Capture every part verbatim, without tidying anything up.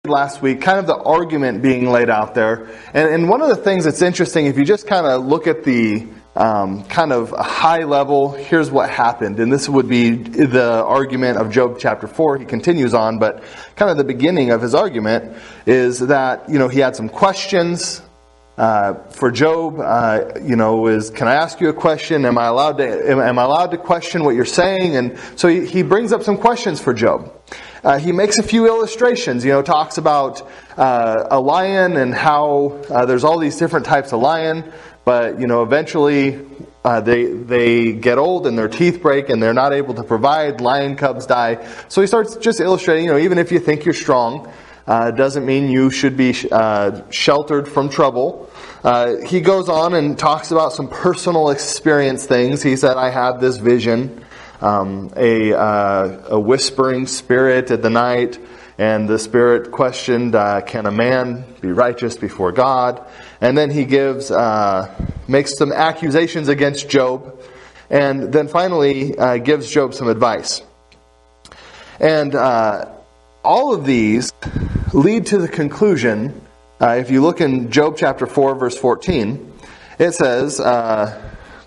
last week, kind of the argument being laid out there. And, and one of the things that's interesting, if you just kind of look at the um, kind of a high level, here's what happened. And this would be the argument of Job chapter four. He continues on, but kind of the beginning of his argument is that, you know, he had some questions. Uh, for Job, uh, you know, is, can I ask you a question? Am I allowed to, am, am I allowed to question what you're saying? And so he, he brings up some questions for Job. Uh, he makes a few illustrations, you know, talks about uh, a lion and how uh, there's all these different types of lion, but, you know, eventually uh, they they get old and their teeth break and they're not able to provide. Lion cubs die. So he starts just illustrating, you know, even if you think you're strong, uh, doesn't mean you should be uh, sheltered from trouble. Uh, he goes on and talks about some personal experience things. He said, I had this vision. Um, a uh, a whispering spirit at the night, and the spirit questioned, uh, can a man be righteous before God? And then he gives, uh, makes some accusations against Job, and then finally uh, gives Job some advice. And uh, all of these lead to the conclusion, uh, if you look in Job chapter four, verse fourteen, it says, uh,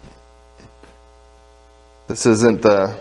This isn't the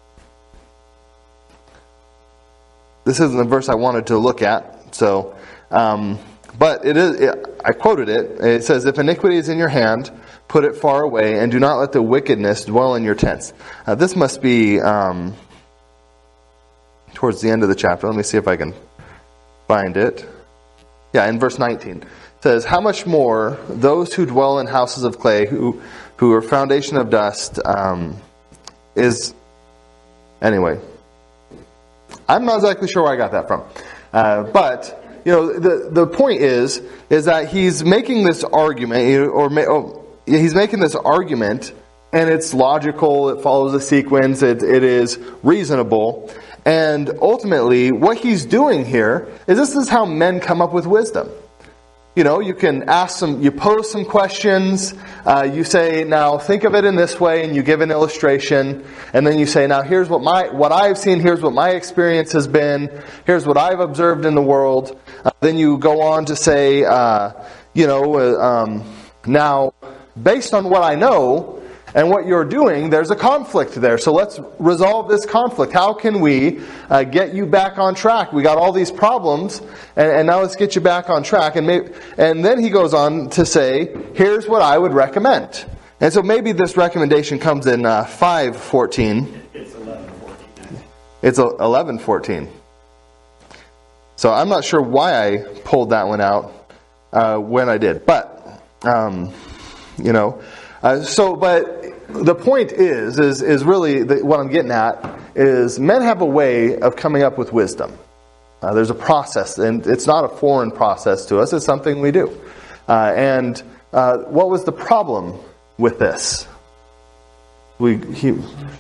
this isn't the verse I wanted to look at. So, um, but it is. It, I quoted it. It says, "If iniquity is in your hand, put it far away, and do not let the wickedness dwell in your tents." Uh, this must be um, towards the end of the chapter. Let me see if I can find it. Yeah, in verse nineteen, it says, "How much more those who dwell in houses of clay, who who are foundation of dust." Um, Is anyway, I'm not exactly sure where I got that from, uh, but you know the the point is is that he's making this argument, or oh, he's making this argument, and it's logical. It follows a sequence. It it is reasonable, and ultimately, what he's doing here is this is how men come up with wisdom. You know, you can ask some, you pose some questions, uh, you say, now think of it in this way, and you give an illustration, and then you say, now here's what my, what I've seen, here's what my experience has been, here's what I've observed in the world. Uh, then you go on to say, uh, you know, uh, um, now, based on what I know, and what you're doing, there's a conflict there. So let's resolve this conflict. How can we uh, get you back on track? We got all these problems, and, and now let's get you back on track. And maybe, and then he goes on to say, here's what I would recommend. And so maybe this recommendation comes in uh, five fourteen. It's eleven fourteen. It's eleven fourteen. So I'm not sure why I pulled that one out uh, when I did. But, um, you know... Uh, so, but the point is, is, is really the, what I'm getting at is men have a way of coming up with wisdom. Uh, there's a process, and it's not a foreign process to us. It's something we do. Uh, and uh, what was the problem with this? We he,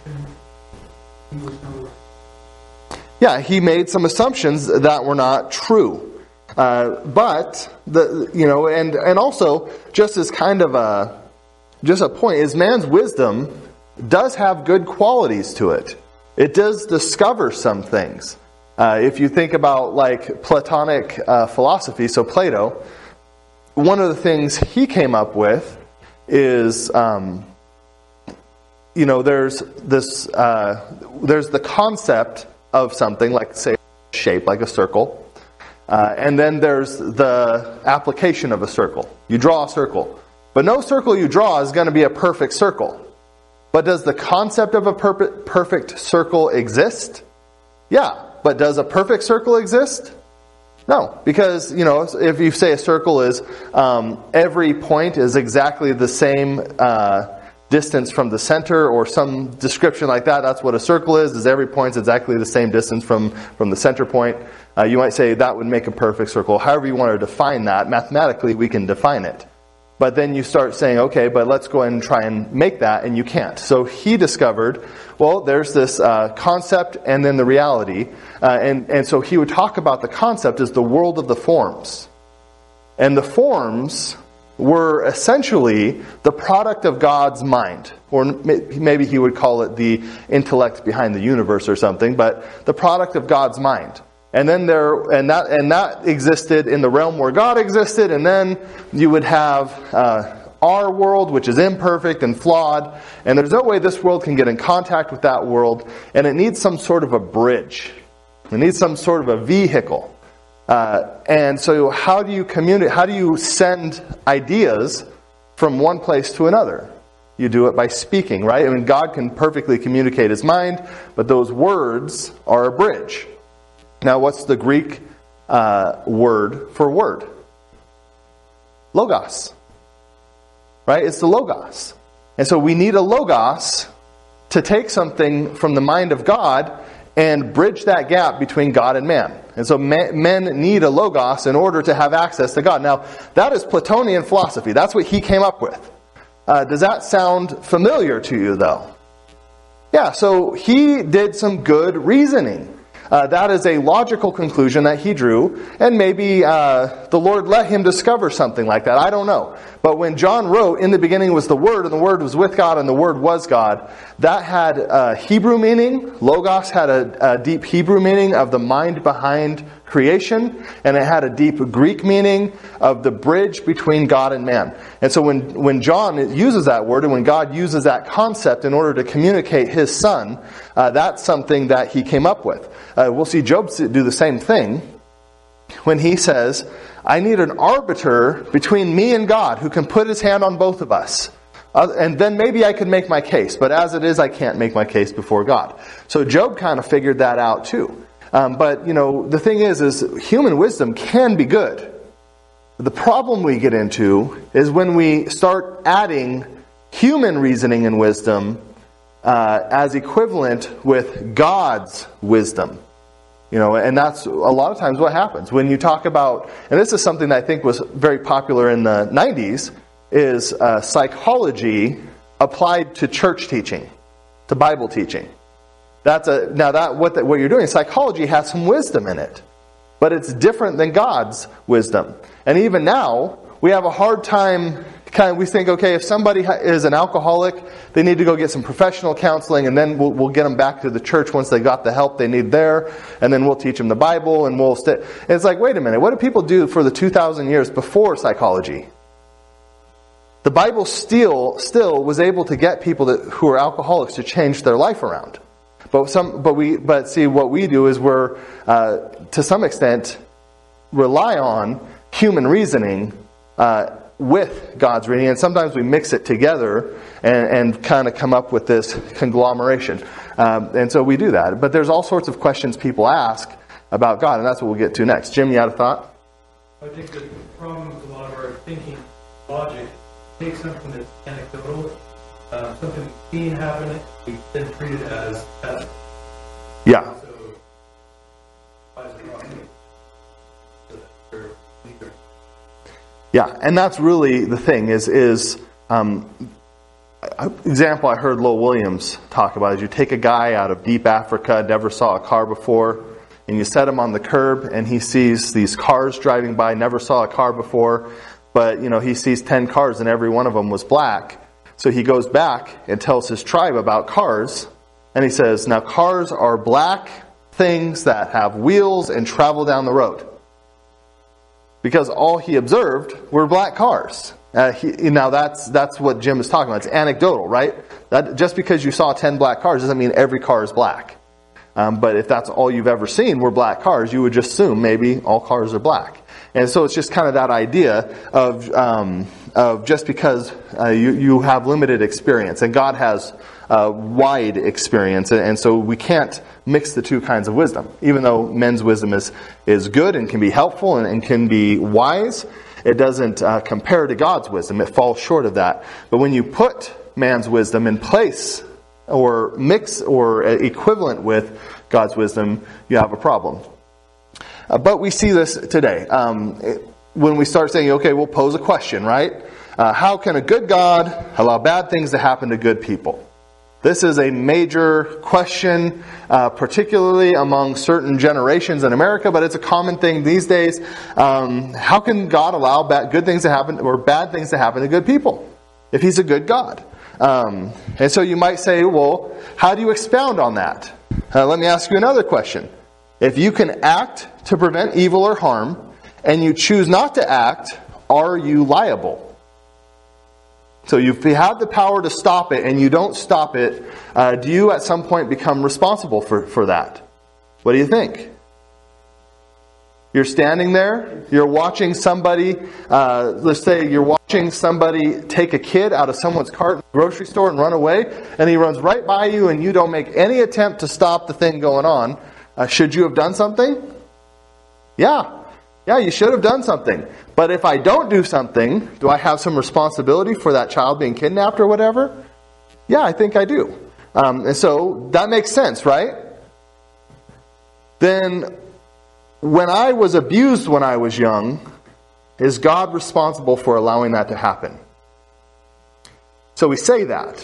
yeah, he made some assumptions that were not true. Uh, but the you know, and and also just as kind of a Just a point is man's wisdom does have good qualities to it. It does discover some things. Uh, if you think about like Platonic uh, philosophy, so Plato, one of the things he came up with is, um, you know, there's this, uh, there's the concept of something like, say, shape, like a circle, uh, and then there's the application of a circle. You draw a circle. But no circle you draw is going to be a perfect circle. But does the concept of a per- perfect circle exist? Yeah. But does a perfect circle exist? No. Because, you know, if you say a circle is, um, every point is exactly the same uh, distance from the center, or some description like that, that's what a circle is, is every point is exactly the same distance from, from the center point. Uh, you might say that would make a perfect circle. However you want to define that, mathematically we can define it. But then you start saying, okay, but let's go ahead and try and make that, and you can't. So he discovered, well, there's this uh, concept and then the reality. Uh, and, and so he would talk about the concept as the world of the forms. And the forms were essentially the product of God's mind. Or maybe he would call it the intellect behind the universe or something, but the product of God's mind. And then there, and that, and that existed in the realm where God existed. And then you would have uh, our world, which is imperfect and flawed. And there's no way this world can get in contact with that world. And it needs some sort of a bridge. It needs some sort of a vehicle. Uh, and so, how do you communicate? How do you send ideas from one place to another? You do it by speaking, right? I mean, God can perfectly communicate His mind, but those words are a bridge. Now, what's the Greek uh, word for word? Logos. Right? It's the Logos. And so we need a Logos to take something from the mind of God and bridge that gap between God and man. And so men need a Logos in order to have access to God. Now, that is Platonian philosophy. That's what he came up with. Uh, does that sound familiar to you, though? Yeah, so he did some good reasoning. Uh, that is a logical conclusion that he drew, and maybe uh, the Lord let him discover something like that. I don't know. But when John wrote, in the beginning was the Word, and the Word was with God, and the Word was God, that had a Hebrew meaning. Logos had a, a deep Hebrew meaning of the mind behind creation, and it had a deep Greek meaning of the bridge between God and man. And so when, when John uses that word, and when God uses that concept in order to communicate His Son, uh, that's something that He came up with. Uh, we'll see Job do the same thing when he says, I need an arbiter between me and God who can put his hand on both of us. Uh, and then maybe I could make my case. But as it is, I can't make my case before God. So Job kind of figured that out too. Um, but, you know, the thing is, is human wisdom can be good. The problem we get into is when we start adding human reasoning and wisdom uh, as equivalent with God's wisdom. You know, and that's a lot of times what happens. When you talk about, and this is something that I think was very popular in the nineties, is uh, psychology applied to church teaching, to Bible teaching. That's a now that what the, what you're doing, psychology has some wisdom in it, but it's different than God's wisdom. And even now, we have a hard time. Kind of, we think, okay, if somebody is an alcoholic, they need to go get some professional counseling, and then we'll, we'll get them back to the church once they got the help they need there, and then we'll teach them the Bible, and we'll stay. It's like, wait a minute, what did people do for the two thousand years before psychology? The Bible still still was able to get people that, who are alcoholics to change their life around. But some, but we, but see, what we do is we're uh, to some extent rely on human reasoning. Uh, with God's reading, and sometimes we mix it together and, and kind of come up with this conglomeration. Um, and so we do that. But there's all sorts of questions people ask about God, and that's what we'll get to next. Jim, you had a thought? I think the problem with a lot of our thinking, logic, take something that's anecdotal, uh, something we've seen happen, we then treat it as as. Yeah. So, why is it wrong? Yeah, and that's really the thing, is, is um, example I heard Lowell Williams talk about is you take a guy out of deep Africa, never saw a car before, and you set him on the curb, and he sees these cars driving by, never saw a car before, but, you know, he sees ten cars, and every one of them was black. So he goes back and tells his tribe about cars, and he says, now cars are black things that have wheels and travel down the road. Because all he observed were black cars. Uh, he, now that's that's what Jim is talking about. It's anecdotal, right? That just because you saw ten black cars doesn't mean every car is black. Um, but if that's all you've ever seen were black cars, you would just assume maybe all cars are black. And so it's just kind of that idea of um, of just because uh, you you have limited experience, and God has uh, wide experience, and, and so we can't mix the two kinds of wisdom. Even though men's wisdom is is good and can be helpful and, and can be wise, it doesn't uh, compare to God's wisdom. It falls short of that. But when you put man's wisdom in place or mix or equivalent with God's wisdom, you have a problem. Uh, but we see this today. Um, it, when we start saying, okay, we'll pose a question, right? Uh, how can a good God allow bad things to happen to good people? This is a major question, uh, particularly among certain generations in America, but it's a common thing these days. Um, how can God allow bad, good things to happen or bad things to happen to good people if He's a good God? Um, and so you might say, well, how do you expound on that? Uh, let me ask you another question. If you can act to prevent evil or harm, and you choose not to act, are you liable? So if you have the power to stop it and you don't stop it, uh, do you at some point become responsible for, for that? What do you think? You're standing there, you're watching somebody, uh, let's say you're watching somebody take a kid out of someone's cart in the grocery store and run away, and he runs right by you and you don't make any attempt to stop the thing going on. Uh, should you have done something? Yeah. Yeah, you should have done something. But if I don't do something, do I have some responsibility for that child being kidnapped or whatever? Yeah, I think I do. Um, and so that makes sense, right? Then, when I was abused when I was young, is God responsible for allowing that to happen? So we say that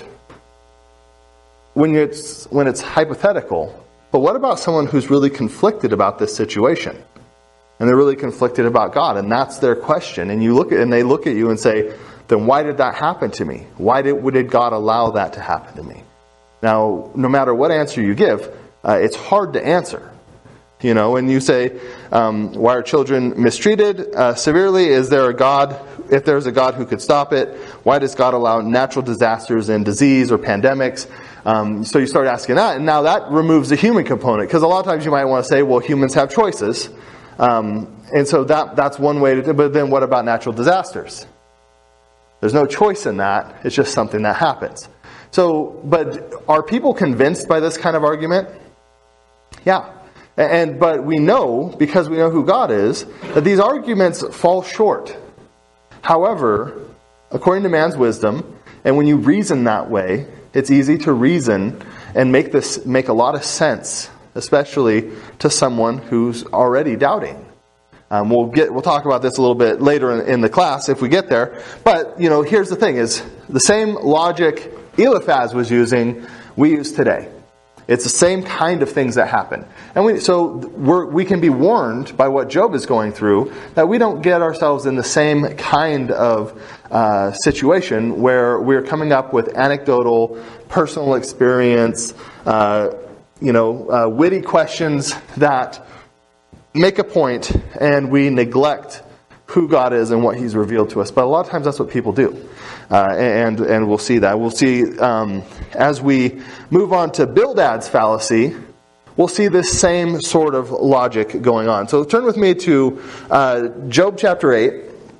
when it's when it's hypothetical. But what about someone who's really conflicted about this situation? And they're really conflicted about God, and that's their question. And you look at and they look at you and say, then why did that happen to me? Why did, did God allow that to happen to me? Now, no matter what answer you give, uh, it's hard to answer. You know, and you say, um, why are children mistreated uh, severely? Is there a God? If there's a God who could stop it, why does God allow natural disasters and disease or pandemics? Um, so you start asking that, and now that removes the human component, because a lot of times you might want to say, well, humans have choices. Um, and so that that's one way to do it. But then what about natural disasters? There's no choice in that. It's just something that happens. So, but are people convinced by this kind of argument? Yeah. And but we know, because we know who God is, that these arguments fall short. However, according to man's wisdom, and when you reason that way, it's easy to reason and make this make a lot of sense, especially to someone who's already doubting. Um, we'll get we'll talk about this a little bit later in, in the class if we get there. But you know, here's the thing: is the same logic Eliphaz was using, we use today. It's the same kind of things that happen. And we, so we're, we can be warned by what Job is going through that we don't get ourselves in the same kind of uh, situation where we're coming up with anecdotal, personal experience, uh, you know, uh, witty questions that make a point and we neglect who God is and what He's revealed to us. But a lot of times that's what people do. Uh, and and we'll see that. We'll see um, as we move on to Bildad's fallacy, we'll see this same sort of logic going on. So turn with me to uh, Job chapter eight.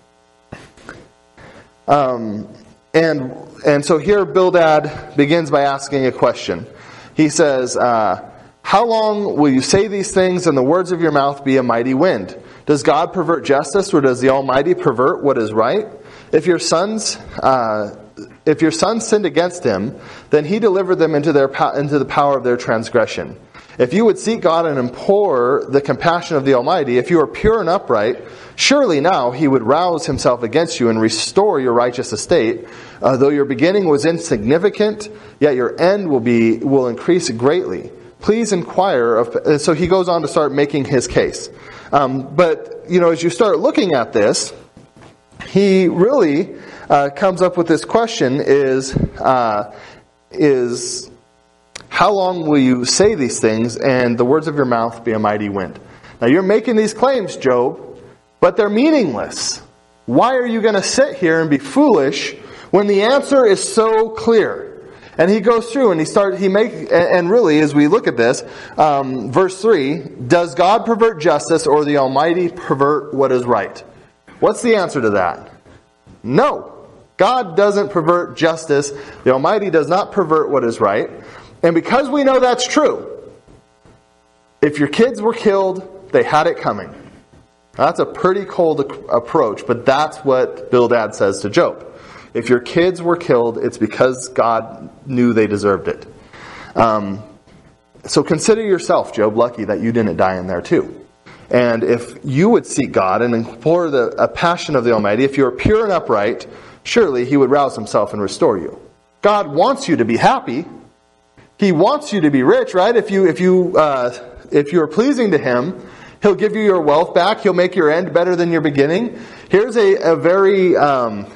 Um, and and so here Bildad begins by asking a question. He says, uh, how long will you say these things and the words of your mouth be a mighty wind? Does God pervert justice, or does the Almighty pervert what is right? If your sons, uh, if your sons sinned against Him, then He delivered them into their into the power of their transgression. If you would seek God and implore the compassion of the Almighty, if you are pure and upright, surely now He would rouse Himself against you and restore your righteous estate. Uh, though your beginning was insignificant, yet your end will be will increase greatly. Please inquire of. And so he goes on to start making his case. Um, but you know, as you start looking at this, he really uh, comes up with this question: is uh, is how long will you say these things, and the words of your mouth be a mighty wind? Now you're making these claims, Job, but they're meaningless. Why are you going to sit here and be foolish when the answer is so clear? And he goes through and he starts, he make, and really as we look at this, um, verse three, does God pervert justice, or the Almighty pervert what is right? What's the answer to that? No. God doesn't pervert justice. The Almighty does not pervert what is right. And because we know that's true, if your kids were killed, they had it coming. That's a pretty cold approach, but that's what Bildad says to Job. If your kids were killed, it's because God knew they deserved it. Um, so consider yourself, Job, lucky that you didn't die in there too. And if you would seek God and implore the a passion of the Almighty, if you are pure and upright, surely He would rouse Himself and restore you. God wants you to be happy. He wants you to be rich, right? If you if you uh, if you are pleasing to Him, He'll give you your wealth back. He'll make your end better than your beginning. Here's a, a very um,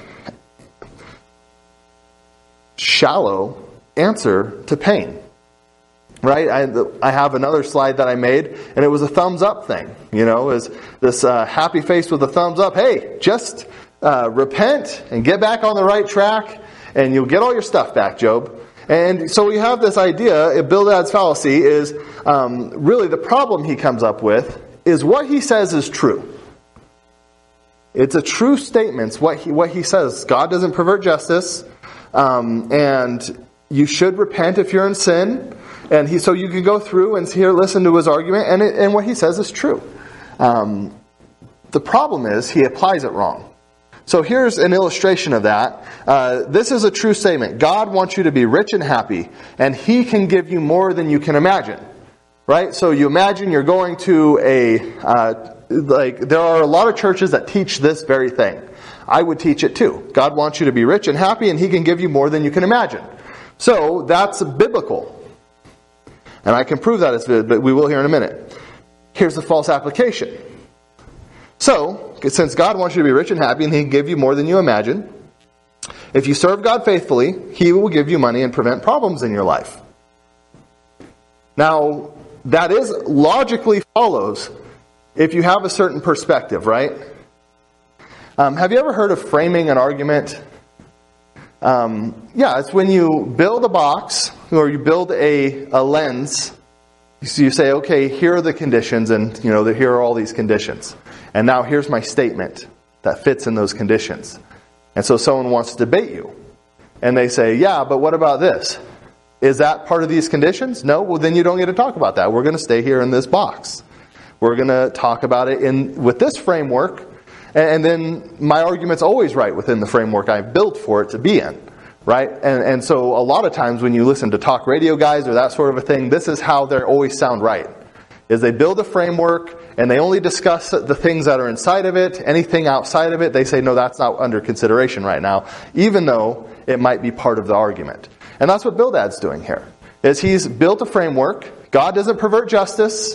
shallow answer to pain. Right? I, I have another slide that I made, and it was a thumbs up thing. You know, is this uh, happy face with a thumbs up. Hey, just uh, repent and get back on the right track, and you'll get all your stuff back, Job. And so we have this idea, Bildad's fallacy is um, really the problem he comes up with is what he says is true. It's a true statement, what he, what he says. God doesn't pervert justice, um, and you should repent if you're in sin. And he, so you can go through and here listen to his argument, and it, and what he says is true. Um, the problem is he applies it wrong. So here's an illustration of that. Uh, this is a true statement. God wants you to be rich and happy, and He can give you more than you can imagine. Right? So you imagine you're going to a, uh, like, there are a lot of churches that teach this very thing. I would teach it too. God wants you to be rich and happy, and He can give you more than you can imagine. So that's biblical. And I can prove that it's good, but we will here in a minute. Here's the false application. So, since God wants you to be rich and happy and He can give you more than you imagine, if you serve God faithfully, He will give you money and prevent problems in your life. Now, that is logically follows if you have a certain perspective, right? Um, have you ever heard of framing an argument? Um, yeah, it's when you build a box or you build a, a lens. So you say, okay, here are the conditions, and you know, here are all these conditions. And now here's my statement that fits in those conditions. And so someone wants to debate you. And they say, yeah, but what about this? Is that part of these conditions? No? Well, then you don't get to talk about that. We're going to stay here in this box. We're going to talk about it in with this framework. And then my argument's always right within the framework I've built for it to be in. Right? And and so a lot of times when you listen to talk radio guys or that sort of a thing, this is how they always sound right. Is they build a framework and they only discuss the things that are inside of it. Anything outside of it, they say, no, that's not under consideration right now, even though it might be part of the argument. And that's what Bildad's doing here. Is he's built a framework. God doesn't pervert justice.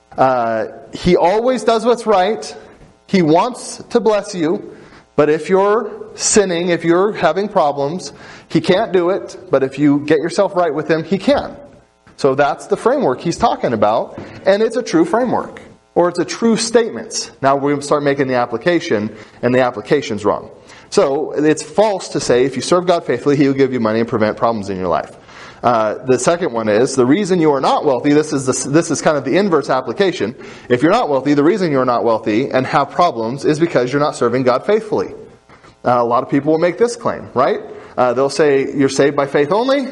Uh, he always does what's right. He wants to bless you, but if you're sinning, if you're having problems, He can't do it, but if you get yourself right with Him, He can. So that's the framework he's talking about, and it's a true framework, or it's a true statement. Now we're going to start making the application, and the application's wrong. So it's false to say if you serve God faithfully, He will give you money and prevent problems in your life. Uh, the second one is, the reason you are not wealthy, this is the, this is kind of the inverse application. If you're not wealthy, the reason you're not wealthy and have problems is because you're not serving God faithfully. Uh, a lot of people will make this claim, right? Uh, they'll say you're saved by faith only,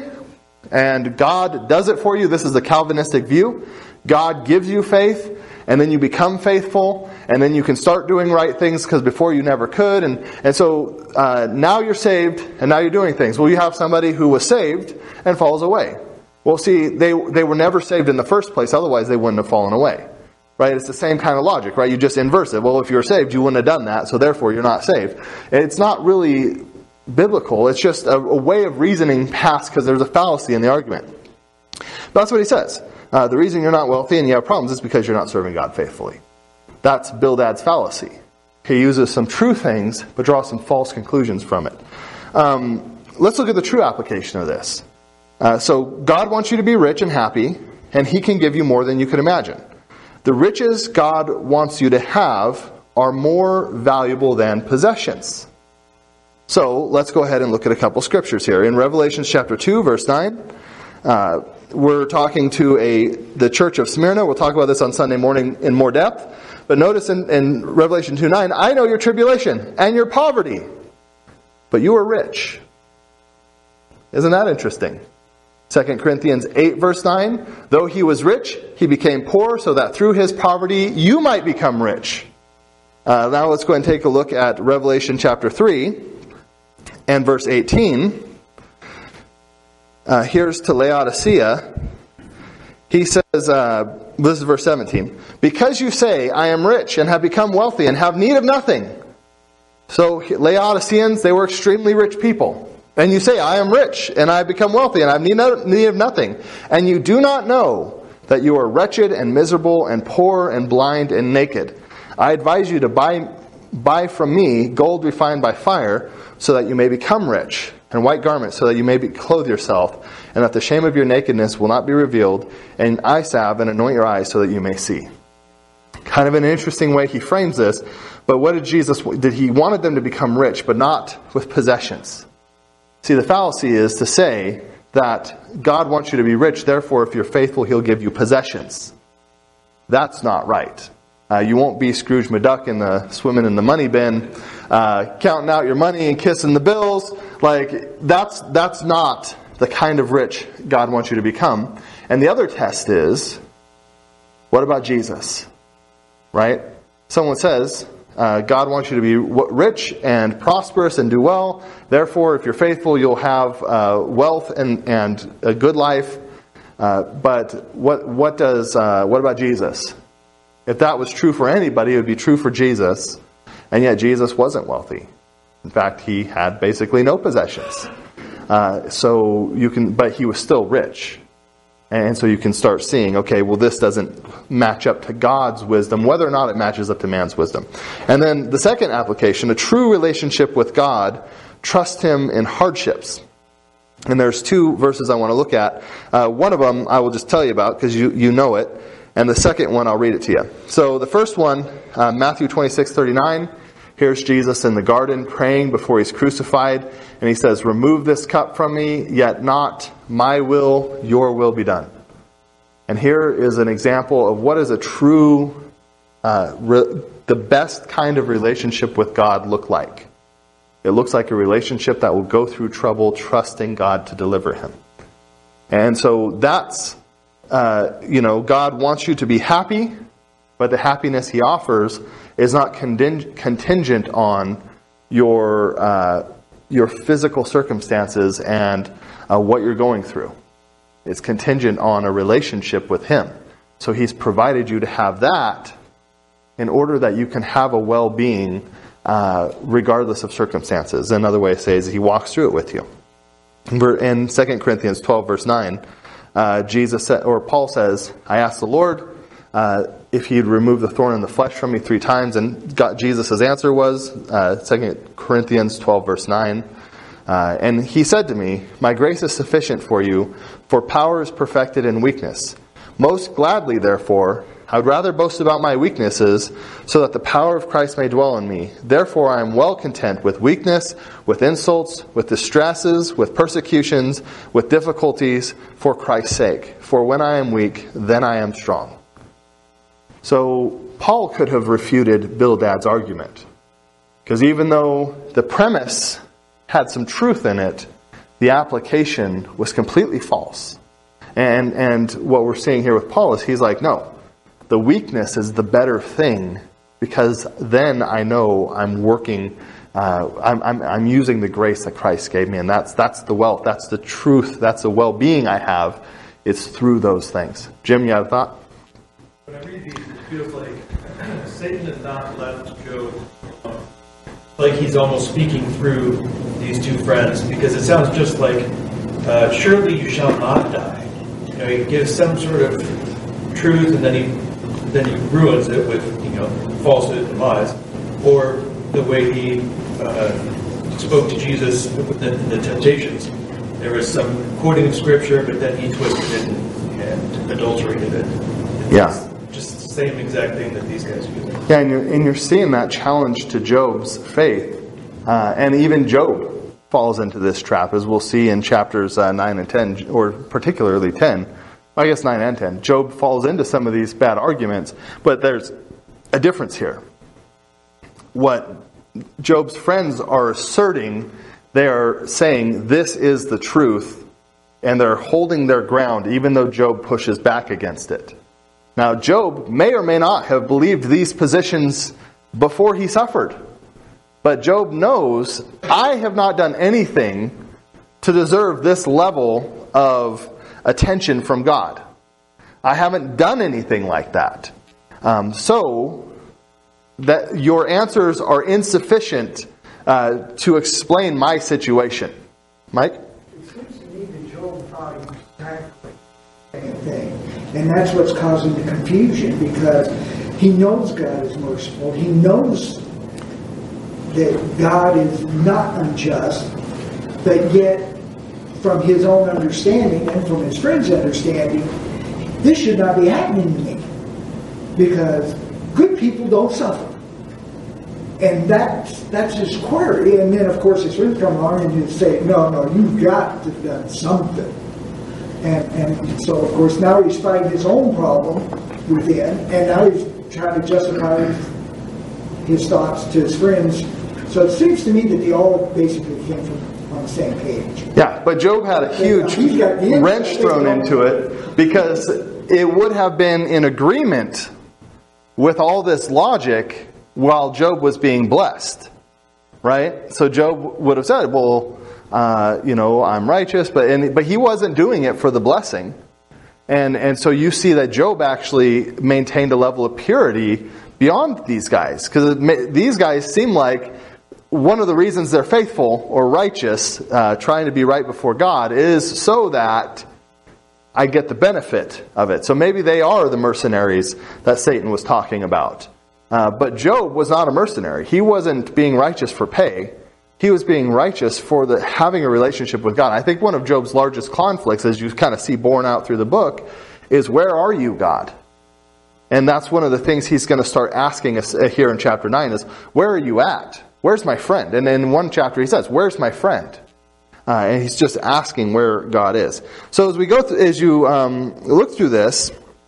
and God does it for you. This is the Calvinistic view. God gives you faith, and then you become faithful, and then you can start doing right things because before you never could. And, and so uh, now you're saved, and now you're doing things. Well, you have somebody who was saved and falls away. Well, see, they they were never saved in the first place. Otherwise, they wouldn't have fallen away. Right? It's the same kind of logic, right? You just inverse it. Well, if you were saved, you wouldn't have done that, so therefore you're not saved. It's not really biblical. It's just a, a way of reasoning past because there's a fallacy in the argument. But that's what he says. Uh, the reason you're not wealthy and you have problems is because you're not serving God faithfully. That's Bildad's fallacy. He uses some true things, but draws some false conclusions from it. Um, let's look at the true application of this. Uh, so God wants you to be rich and happy, and He can give you more than you can imagine. The riches God wants you to have are more valuable than possessions. So let's go ahead and look at a couple scriptures here. In Revelation chapter two, verse nine, uh, we're talking to a the church of Smyrna. We'll talk about this on Sunday morning in more depth. But notice in, in Revelation two nine, I know your tribulation and your poverty, but you are rich. Isn't that interesting? Second Corinthians eight, verse nine, though he was rich, he became poor so that through his poverty you might become rich. Uh, now let's go ahead and take a look at Revelation chapter three and verse eighteen. Uh, here's to Laodicea. He says, uh, this is verse seventeen, because you say, I am rich and have become wealthy and have need of nothing. So Laodiceans, they were extremely rich people. And you say, I am rich and I have become wealthy and I have need, no, need of nothing. And you do not know that you are wretched and miserable and poor and blind and naked. I advise you to buy, buy from me gold refined by fire so that you may become rich, and white garments, so that you may be clothe yourself, and that the shame of your nakedness will not be revealed, and eye salve, and anoint your eyes, so that you may see. Kind of an interesting way he frames this, but what did Jesus, did he wanted them to become rich, but not with possessions. See, the fallacy is to say that God wants you to be rich, therefore if you're faithful, he'll give you possessions. That's not right. Uh, you won't be Scrooge McDuck in the swimming in the money bin, uh, counting out your money and kissing the bills. Like, that's that's not the kind of rich God wants you to become. And the other test is, what about Jesus? Right? Someone says, uh, God wants you to be rich and prosperous and do well. Therefore, if you're faithful, you'll have uh, wealth and, and a good life. Uh, but what what does uh, what about Jesus? If that was true for anybody, it would be true for Jesus. And yet Jesus wasn't wealthy. In fact, he had basically no possessions. Uh, so you can, but he was still rich. And so you can start seeing, okay, well, this doesn't match up to God's wisdom, whether or not it matches up to man's wisdom. And then the second application, a true relationship with God, trust him in hardships. And there's two verses I want to look at. Uh, one of them I will just tell you about because you, you know it. And the second one, I'll read it to you. So the first one, uh, Matthew twenty-six thirty-nine. Here's Jesus in the garden praying before he's crucified. And he says, remove this cup from me, yet not my will, your will be done. And here is an example of what is a true, uh, re- the best kind of relationship with God look like. It looks like a relationship that will go through trouble, trusting God to deliver him. And so that's, uh, you know, God wants you to be happy, but the happiness he offers is not conting- contingent on your uh, your physical circumstances and uh, what you're going through. It's contingent on a relationship with him. So he's provided you to have that in order that you can have a well-being uh, regardless of circumstances. Another way to say it is he walks through it with you. In Second Corinthians twelve, verse nine, uh, Jesus said, or Paul says, I asked the Lord uh, if he'd remove the thorn in the flesh from me three times, and God, Jesus' answer was uh, Second Corinthians twelve, verse nine. Uh, and he said to me, my grace is sufficient for you, for power is perfected in weakness. Most gladly, therefore, I would rather boast about my weaknesses, so that the power of Christ may dwell in me. Therefore I am well content with weakness, with insults, with distresses, with persecutions, with difficulties, for Christ's sake. For when I am weak, then I am strong. So Paul could have refuted Bildad's argument. Because even though the premise had some truth in it, the application was completely false. And and what we're seeing here with Paul is he's like, no, the weakness is the better thing, because then I know I'm working, uh, I'm, I'm I'm using the grace that Christ gave me, and that's that's the wealth, that's the truth, that's the well-being I have. It's through those things. Jim, you have a thought? When I read these, it feels like Satan has not left Job alone. Like he's almost speaking through these two friends, because it sounds just like, uh, surely you shall not die. You know, he gives some sort of truth, and then he then he ruins it with, you know, falsehood and lies, or the way he uh, spoke to Jesus with the, the temptations. There was some quoting of scripture, but then he twisted it and, and adulterated it. Yeah. It's just the same exact thing that these guys do. Yeah, and you're, and you're seeing that challenge to Job's faith. Uh, and even Job falls into this trap, as we'll see in chapters uh, nine and ten, or particularly ten. I guess nine and ten. Job falls into some of these bad arguments, but there's a difference here. What Job's friends are asserting, they are saying this is the truth, and they're holding their ground even though Job pushes back against it. Now, Job may or may not have believed these positions before he suffered. But Job knows, I have not done anything to deserve this level of attention from God. I haven't done anything like that. Um, so, that your answers are insufficient uh, to explain my situation. Mike? It seems to me that Job thought he was exactly the same thing. And that's what's causing the confusion, because he knows God is merciful. He knows that God is not unjust. But yet, from his own understanding and from his friend's understanding, this should not be happening to me. Because good people don't suffer. And that's, that's his query. And then, of course, his friend come along and he'd say, no, no, you've got to have done something. And, and so, of course, now he's fighting his own problem within, and now he's trying to justify his thoughts to his friends. So it seems to me that they all basically came from on the same page. Yeah, but Job had a huge wrench thrown into it because it would have been in agreement with all this logic while Job was being blessed, right? So Job would have said, well, uh, you know, I'm righteous, but and, but he wasn't doing it for the blessing. And and so you see that Job actually maintained a level of purity beyond these guys. Because these guys seem like one of the reasons they're faithful or righteous, uh, trying to be right before God, is so that I get the benefit of it. So maybe they are the mercenaries that Satan was talking about. Uh, but Job was not a mercenary. He wasn't being righteous for pay. He was being righteous for the having a relationship with God. I think one of Job's largest conflicts, as you kind of see borne out through the book, is where are you, God? And that's one of the things he's going to start asking us here in chapter nine is, where are you at? Where's my friend? And in one chapter he says, where's my friend? Uh, and he's just asking where God is. So as we go, th- as you um, look through this,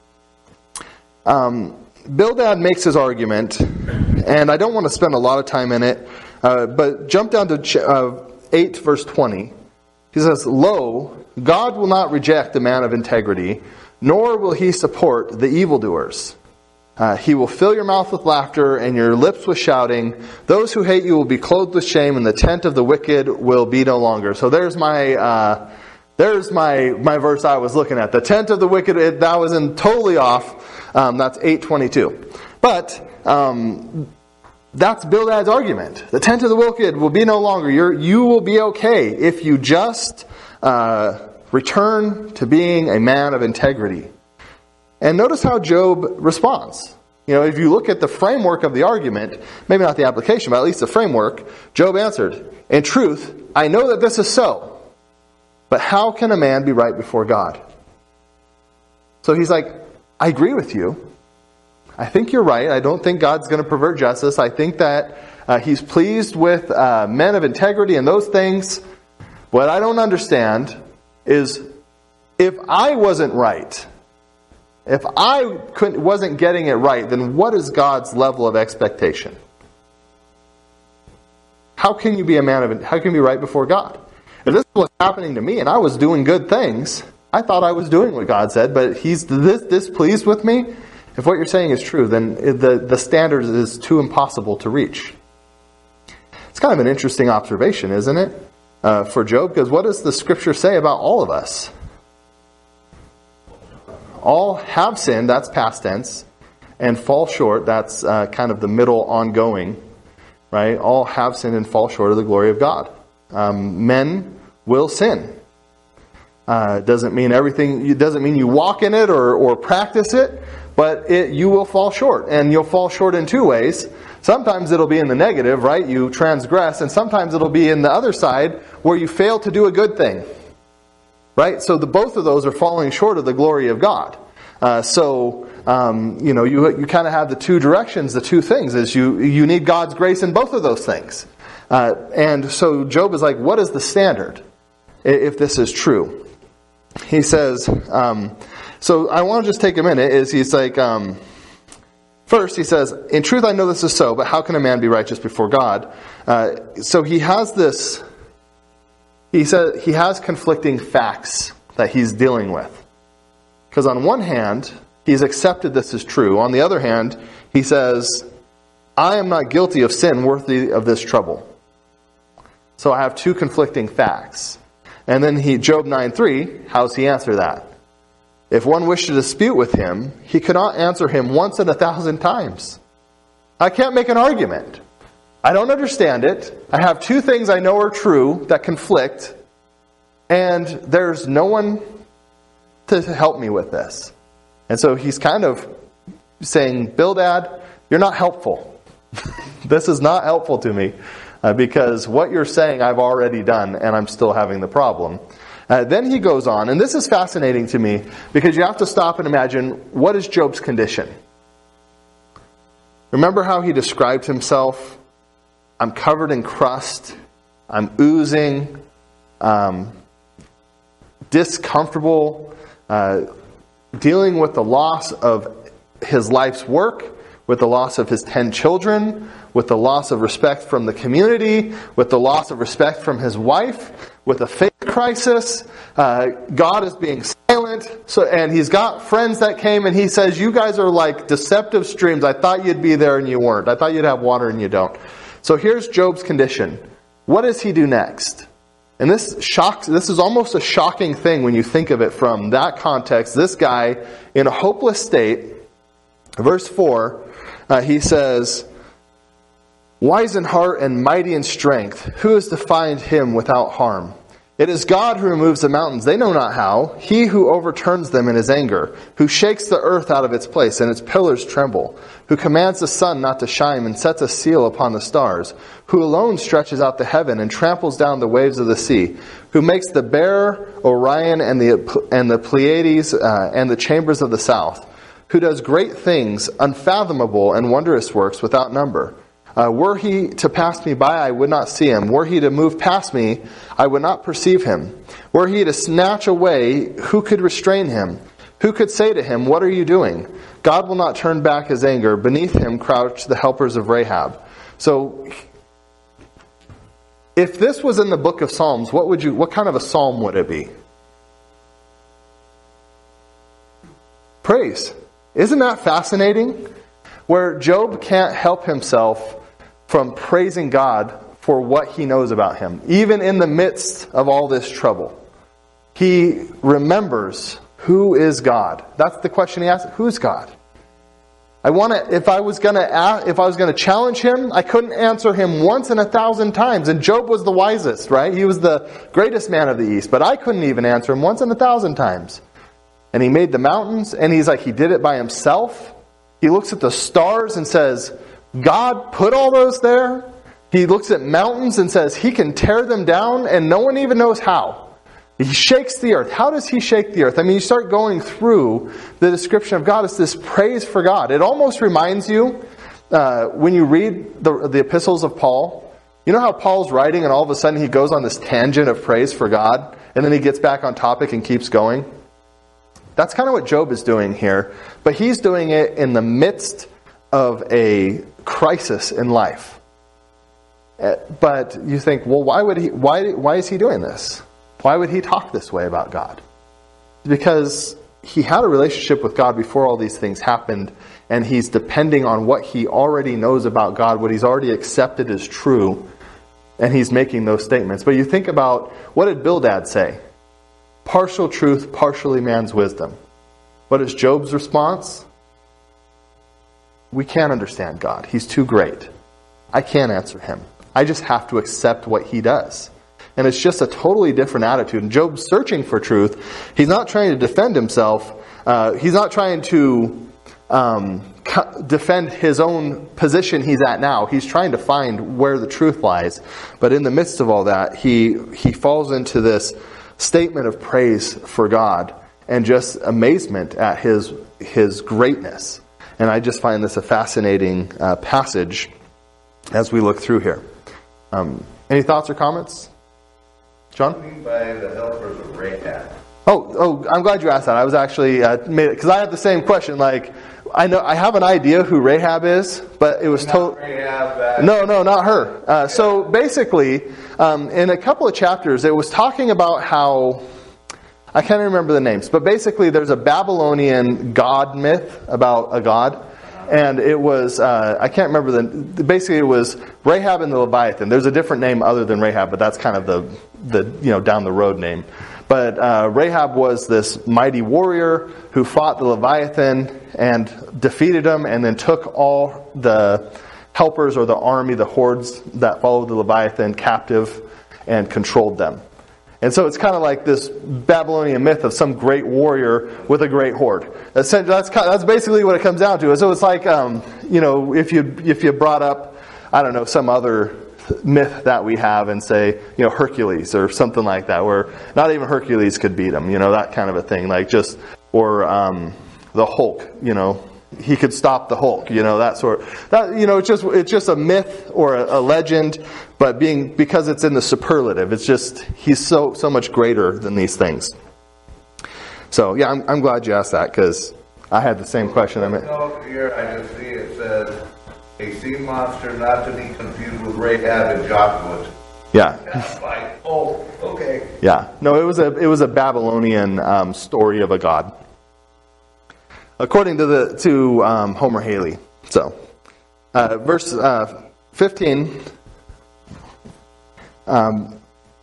um, Bildad makes his argument, and I don't want to spend a lot of time in it, uh, but jump down to ch- uh, eight verse twenty. He says, Lo, God will not reject the man of integrity, nor will he support the evildoers. Uh, he will fill your mouth with laughter and your lips with shouting. Those who hate you will be clothed with shame, and the tent of the wicked will be no longer. So there's my uh, there's my my verse I was looking at. The tent of the wicked, it, that was in totally off. Um, that's eight twenty-two. But um, that's Bildad's argument. The tent of the wicked will be no longer. You're, you will be okay if you just uh, return to being a man of integrity. And notice how Job responds. You know, if you look at the framework of the argument, maybe not the application, but at least the framework, Job answered, in truth, I know that this is so, but how can a man be right before God? So he's like, I agree with you. I think you're right. I don't think God's going to pervert justice. I think that uh, he's pleased with uh, men of integrity and those things. What I don't understand is if I wasn't right, if I couldn't, wasn't getting it right, then what is God's level of expectation? How can you be a man of, how can you be right before God? If this was happening to me and I was doing good things, I thought I was doing what God said, but he's this displeased with me. If what you're saying is true, then the, the standard is too impossible to reach. It's kind of an interesting observation, isn't it? Uh, for Job, because what does the scripture say about all of us? All have sinned, that's past tense, and fall short, that's uh, kind of the middle ongoing, right? All have sinned and fall short of the glory of God. Um, men will sin. Uh, doesn't mean everything, it doesn't mean you walk in it or, or practice it, but it, you will fall short. And you'll fall short in two ways. Sometimes it'll be in the negative, right? You transgress, and sometimes it'll be in the other side where you fail to do a good thing. Right? So the both of those are falling short of the glory of God. Uh, so, um, you know, you you kind of have the two directions, the two things, is you, you need God's grace in both of those things. Uh, and so Job is like, what is the standard if this is true? He says, um, so I want to just take a minute, is he's like, um, first he says, in truth I know this is so, but how can a man be righteous before God? Uh, so he has this... He said he has conflicting facts that he's dealing with. Because on one hand, he's accepted this is true. On the other hand, he says, I am not guilty of sin worthy of this trouble. So I have two conflicting facts. And then he, Job nine three, how's he answer that? If one wished to dispute with him, he could not answer him once in a thousand times. I can't make an argument. I don't understand it. I have two things I know are true that conflict, and there's no one to help me with this. And so he's kind of saying, Bildad, you're not helpful. This is not helpful to me uh, because what you're saying I've already done and I'm still having the problem. Uh, then he goes on, and this is fascinating to me because you have to stop and imagine, what is Job's condition? Remember how he described himself? I'm covered in crust. I'm oozing. Um, discomfortable. Uh, dealing with the loss of his life's work, with the loss of his ten children, with the loss of respect from the community, with the loss of respect from his wife, with a faith crisis. Uh, God is being silent. So, and he's got friends that came and he says, you guys are like deceptive streams. I thought you'd be there and you weren't. I thought you'd have water and you don't. So here's Job's condition. What does he do next? And this shocks, this is almost a shocking thing when you think of it from that context. This guy in a hopeless state, verse four, uh, he says, wise in heart and mighty in strength, who has defined him without harm? It is God who removes the mountains, they know not how. He who overturns them in his anger, who shakes the earth out of its place, and its pillars tremble, who commands the sun not to shine, and sets a seal upon the stars, who alone stretches out the heaven and tramples down the waves of the sea, who makes the bear, Orion, and the and the Pleiades, uh, and the chambers of the south, who does great things, unfathomable and wondrous works without number. Uh, were he to pass me by, I would not see him. Were he to move past me, I would not perceive him. Were he to snatch away, who could restrain him? Who could say to him, what are you doing? God will not turn back his anger. Beneath him crouch the helpers of Rahab. So, if this was in the book of Psalms, what would you? What kind of a psalm would it be? Praise. Isn't that fascinating? Where Job can't help himself from praising God for what he knows about him. Even in the midst of all this trouble. He remembers, who is God? That's the question he asks. Who's God? I want to, if I was going to ask, if I was going to challenge him, I couldn't answer him once in a thousand times. And Job was the wisest, right? He was the greatest man of the East. But I couldn't even answer him once in a thousand times. And he made the mountains, and he's like, he did it by himself. He looks at the stars and says, God put all those there. He looks at mountains and says he can tear them down and no one even knows how. He shakes the earth. How does he shake the earth? I mean, you start going through the description of God. It's this praise for God. It almost reminds you, uh, when you read the, the epistles of Paul, you know how Paul's writing and all of a sudden he goes on this tangent of praise for God and then he gets back on topic and keeps going? That's kind of what Job is doing here. But he's doing it in the midst of a crisis in life. But you think, well, why would he? Why? Why is he doing this? Why would he talk this way about God? Because he had a relationship with God before all these things happened, and he's depending on what he already knows about God, what he's already accepted as true, and he's making those statements. But you think about, what did Bildad say? Partial truth, partially man's wisdom. What is Job's response? We can't understand God. He's too great. I can't answer him. I just have to accept what he does. And it's just a totally different attitude. And Job's searching for truth. He's not trying to defend himself. Uh, he's not trying to um, co- defend his own position he's at now. He's trying to find where the truth lies. But in the midst of all that, he he falls into this statement of praise for God and just amazement at his his greatness. And I just find this a fascinating uh, passage as we look through here. Um, any thoughts or comments? John? What do you mean by the helpers of Rahab? Oh, oh, I'm glad you asked that. I was actually uh, made it because I had the same question. Like, I know I have an idea who Rahab is, but it was told. Rahab. Uh, No, no, not her. Uh, so basically, um, in a couple of chapters, it was talking about how, I can't remember the names, but basically, there's a Babylonian god myth about a god. And it was, uh, I can't remember the, basically it was Rahab and the Leviathan. There's a different name other than Rahab, but that's kind of the, the you know, down the road name. But uh, Rahab was this mighty warrior who fought the Leviathan and defeated him and then took all the helpers or the army, the hordes that followed the Leviathan captive and controlled them. And so it's kind of like this Babylonian myth of some great warrior with a great horde. That's that's, kind of, that's basically what it comes down to. So it's like, um, you know, if you if you brought up, I don't know, some other myth that we have and say, you know, Hercules or something like that, where not even Hercules could beat him, you know, that kind of a thing. Like just, or um, the Hulk, you know, he could stop the Hulk, you know, that sort. That, you know, it's just it's just a myth or a, a legend, but being because it's in the superlative, it's just he's so so much greater than these things. So yeah, I'm I'm glad you asked that because I had the same question. I mean, no, here I just see it says a sea monster not to be confused with Rahab and Joshua. Yeah. That's like, oh, okay. Yeah. No, it was a it was a Babylonian um, story of a god, according to the to um, Homer Haley. So, uh, verse uh, fifteen. Um,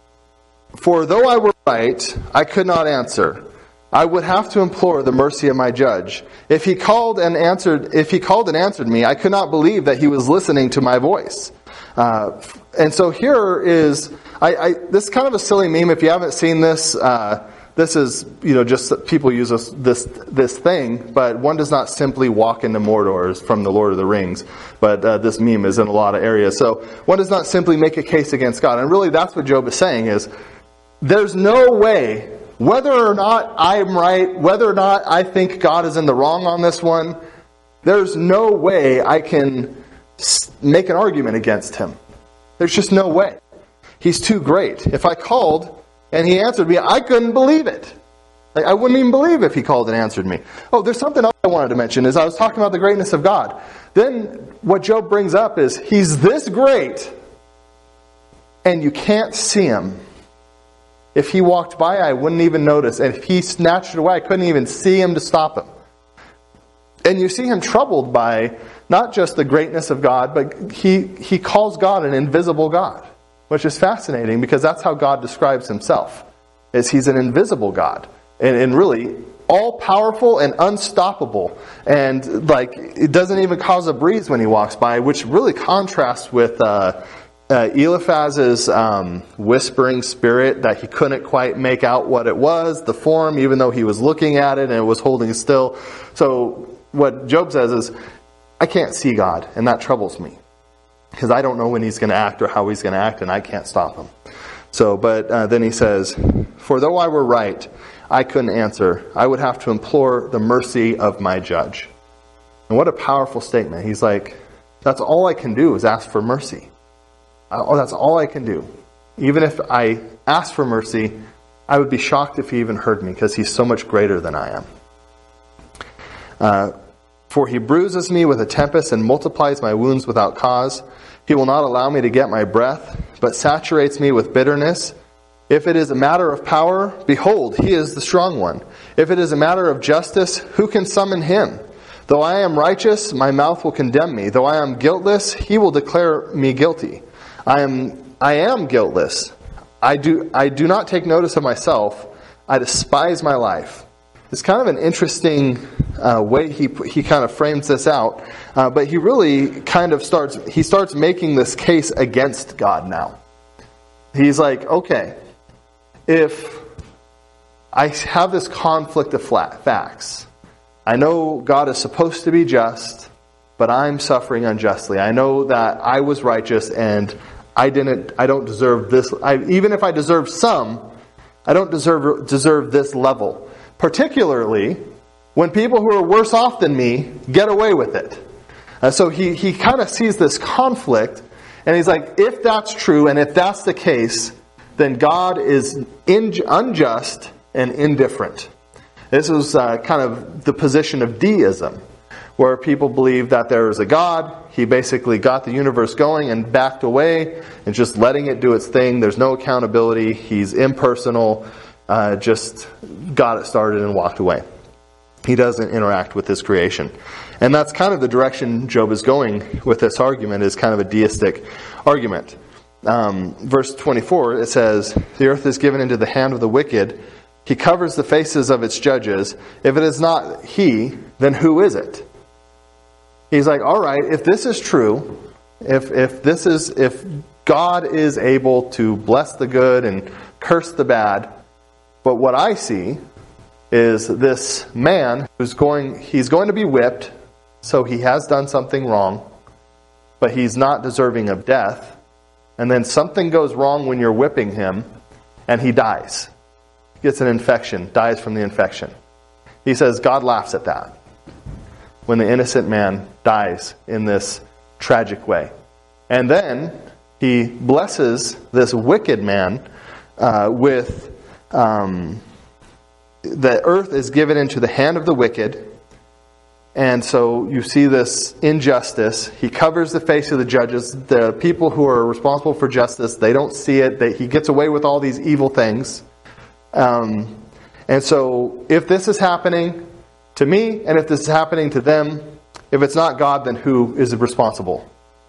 For though I were right, I could not answer. I would have to implore the mercy of my judge. If he called and answered, if he called and answered me, I could not believe that he was listening to my voice. Uh, and so here is, I, I, this is kind of a silly meme. If you haven't seen this, uh, this is, you know, just that people use this, this this thing, but one does not simply walk into Mordor from the Lord of the Rings. But uh, this meme is in a lot of areas. So one does not simply make a case against God. And really that's what Job is saying is, there's no way, whether or not I'm right, whether or not I think God is in the wrong on this one, there's no way I can make an argument against him. There's just no way. He's too great. If I called and he answered me, I couldn't believe it. Like, I wouldn't even believe if he called and answered me. Oh, there's something else I wanted to mention is I was talking about the greatness of God. Then what Job brings up is he's this great and you can't see him. If he walked by, I wouldn't even notice. And if he snatched it away, I couldn't even see him to stop him. And you see him troubled by not just the greatness of God, but he, he calls God an invisible God, which is fascinating because that's how God describes himself, is he's an invisible God. And, and really, all-powerful and unstoppable. And like it doesn't even cause a breeze when he walks by, which really contrasts with Uh, Uh, Eliphaz's um, whispering spirit that he couldn't quite make out what it was, the form, even though he was looking at it and it was holding still. So what Job says is, I can't see God, and that troubles me. Because I don't know when he's going to act or how he's going to act, and I can't stop him. So, but uh, then he says, For though I were right, I couldn't answer. I would have to implore the mercy of my judge. And what a powerful statement. He's like, that's all I can do is ask for mercy. Oh, that's all I can do. Even if I asked for mercy, I would be shocked if he even heard me because he's so much greater than I am. Uh, For he bruises me with a tempest and multiplies my wounds without cause. He will not allow me to get my breath, but saturates me with bitterness. If it is a matter of power, behold, he is the strong one. If it is a matter of justice, who can summon him? Though I am righteous, my mouth will condemn me. Though I am guiltless, he will declare me guilty. I am I am guiltless. I do I do not take notice of myself. I despise my life. It's kind of an interesting uh, way he he kind of frames this out, uh, but he really kind of starts he starts making this case against God now. He's like, okay, if I have this conflict of flat facts, I know God is supposed to be just, but I'm suffering unjustly. I know that I was righteous and I didn't. I don't deserve this. I, even if I deserve some, I don't deserve deserve this level. Particularly when people who are worse off than me get away with it. Uh, so he he kind of sees this conflict, and he's like, if that's true, and if that's the case, then God is in, unjust and indifferent. This is uh, kind of the position of deism, where people believe that there is a God. He basically got the universe going and backed away and just letting it do its thing. There's no accountability. He's impersonal. Uh, just got it started and walked away. He doesn't interact with his creation. And that's kind of the direction Job is going with this argument, is kind of a deistic argument. Um, verse twenty-four, it says, the earth is given into the hand of the wicked. He covers the faces of its judges. If it is not he, then who is it? He's like, all right, if this is true, if if this is if God is able to bless the good and curse the bad. But what I see is this man who's going, he's going to be whipped, so he has done something wrong, but he's not deserving of death. And then something goes wrong when you're whipping him, and he dies. He gets an infection, dies from the infection. He says God laughs at that when the innocent man dies in this tragic way. And then he blesses this wicked man uh, with um, the earth is given into the hand of the wicked. And so you see this injustice. He covers the face of the judges. The people who are responsible for justice, they don't see it. They, he gets away with all these evil things. Um, and so if this is happening to me, and if this is happening to them, if it's not God, then who is responsible?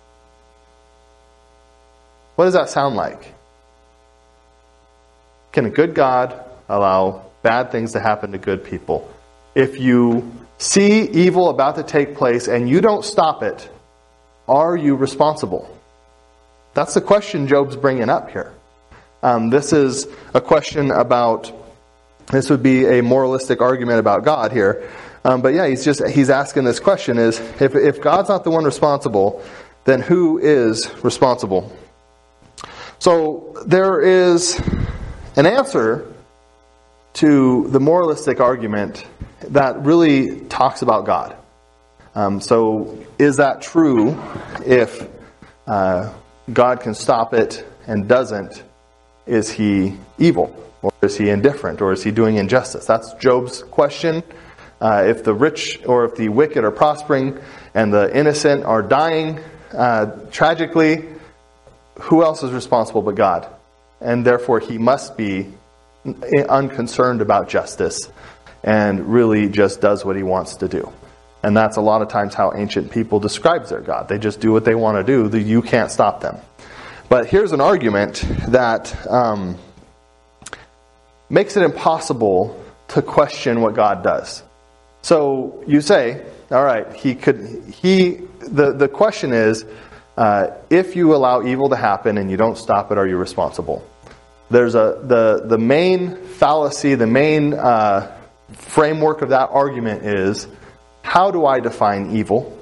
What does that sound like? Can a good God allow bad things to happen to good people? If you see evil about to take place and you don't stop it, are you responsible? That's the question Job's bringing up here. Um, this is a question about, this would be a moralistic argument about God here. Um, but yeah, he's just, he's asking this question is, if, if God's not the one responsible, then who is responsible? So there is an answer to the moralistic argument that really talks about God. Um, so is that true if uh, God can stop it and doesn't? Is he evil? Or is he indifferent? Or is he doing injustice? That's Job's question. Uh, if the rich or if the wicked are prospering and the innocent are dying uh, tragically, who else is responsible but God? And therefore he must be unconcerned about justice and really just does what he wants to do. And that's a lot of times how ancient people describe their God. They just do what they want to do. You can't stop them. But here's an argument that um, makes it impossible to question what God does. So you say, all right, he could, he, the, the question is, uh, if you allow evil to happen and you don't stop it, are you responsible? There's a, the, the main fallacy, the main uh, framework of that argument is, how do I define evil?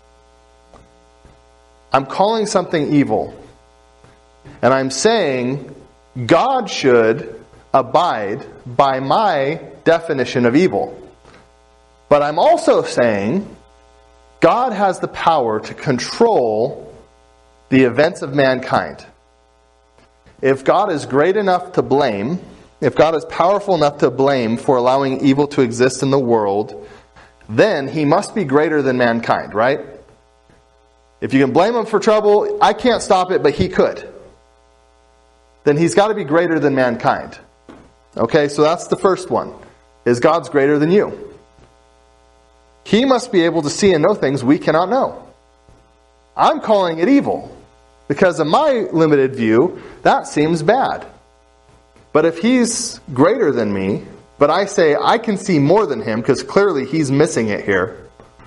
I'm calling something evil. And I'm saying God should abide by my definition of evil. But I'm also saying God has the power to control the events of mankind. If God is great enough to blame, if God is powerful enough to blame for allowing evil to exist in the world, then he must be greater than mankind, right? If you can blame him for trouble, I can't stop it, but he could. Then he's got to be greater than mankind. Okay, so that's the first one, is God's greater than you. He must be able to see and know things we cannot know. I'm calling it evil, because in my limited view, that seems bad. But if he's greater than me, but I say I can see more than him, because clearly he's missing it here,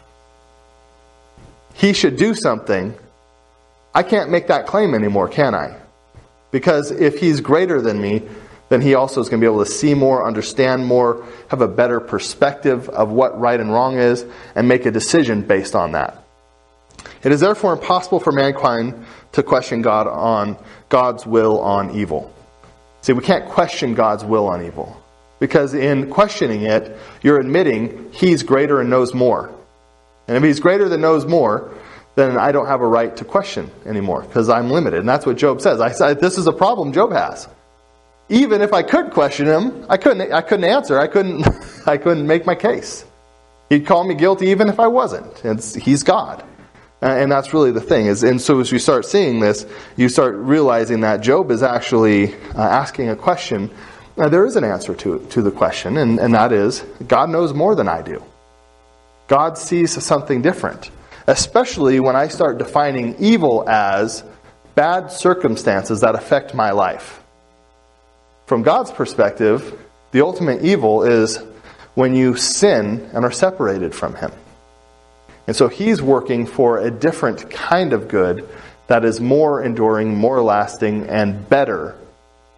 he should do something, I can't make that claim anymore, can I? Because if he's greater than me, then he also is going to be able to see more, understand more, have a better perspective of what right and wrong is, and make a decision based on that. It is therefore impossible for mankind to question God on God's will on evil. See, we can't question God's will on evil. Because in questioning it, you're admitting he's greater and knows more. And if he's greater than knows more, then I don't have a right to question anymore, because I'm limited. And that's what Job says. I said, this is a problem Job has. Even if I could question him, I couldn't I couldn't answer. I couldn't I couldn't make my case. He'd call me guilty even if I wasn't. It's, he's God. And that's really the thing. Is, and so as you start seeing this, you start realizing that Job is actually uh, asking a question. Now, there is an answer to, to the question, and, and that is, God knows more than I do. God sees something different. Especially when I start defining evil as bad circumstances that affect my life. From God's perspective, the ultimate evil is when you sin and are separated from him. And so he's working for a different kind of good that is more enduring, more lasting, and better,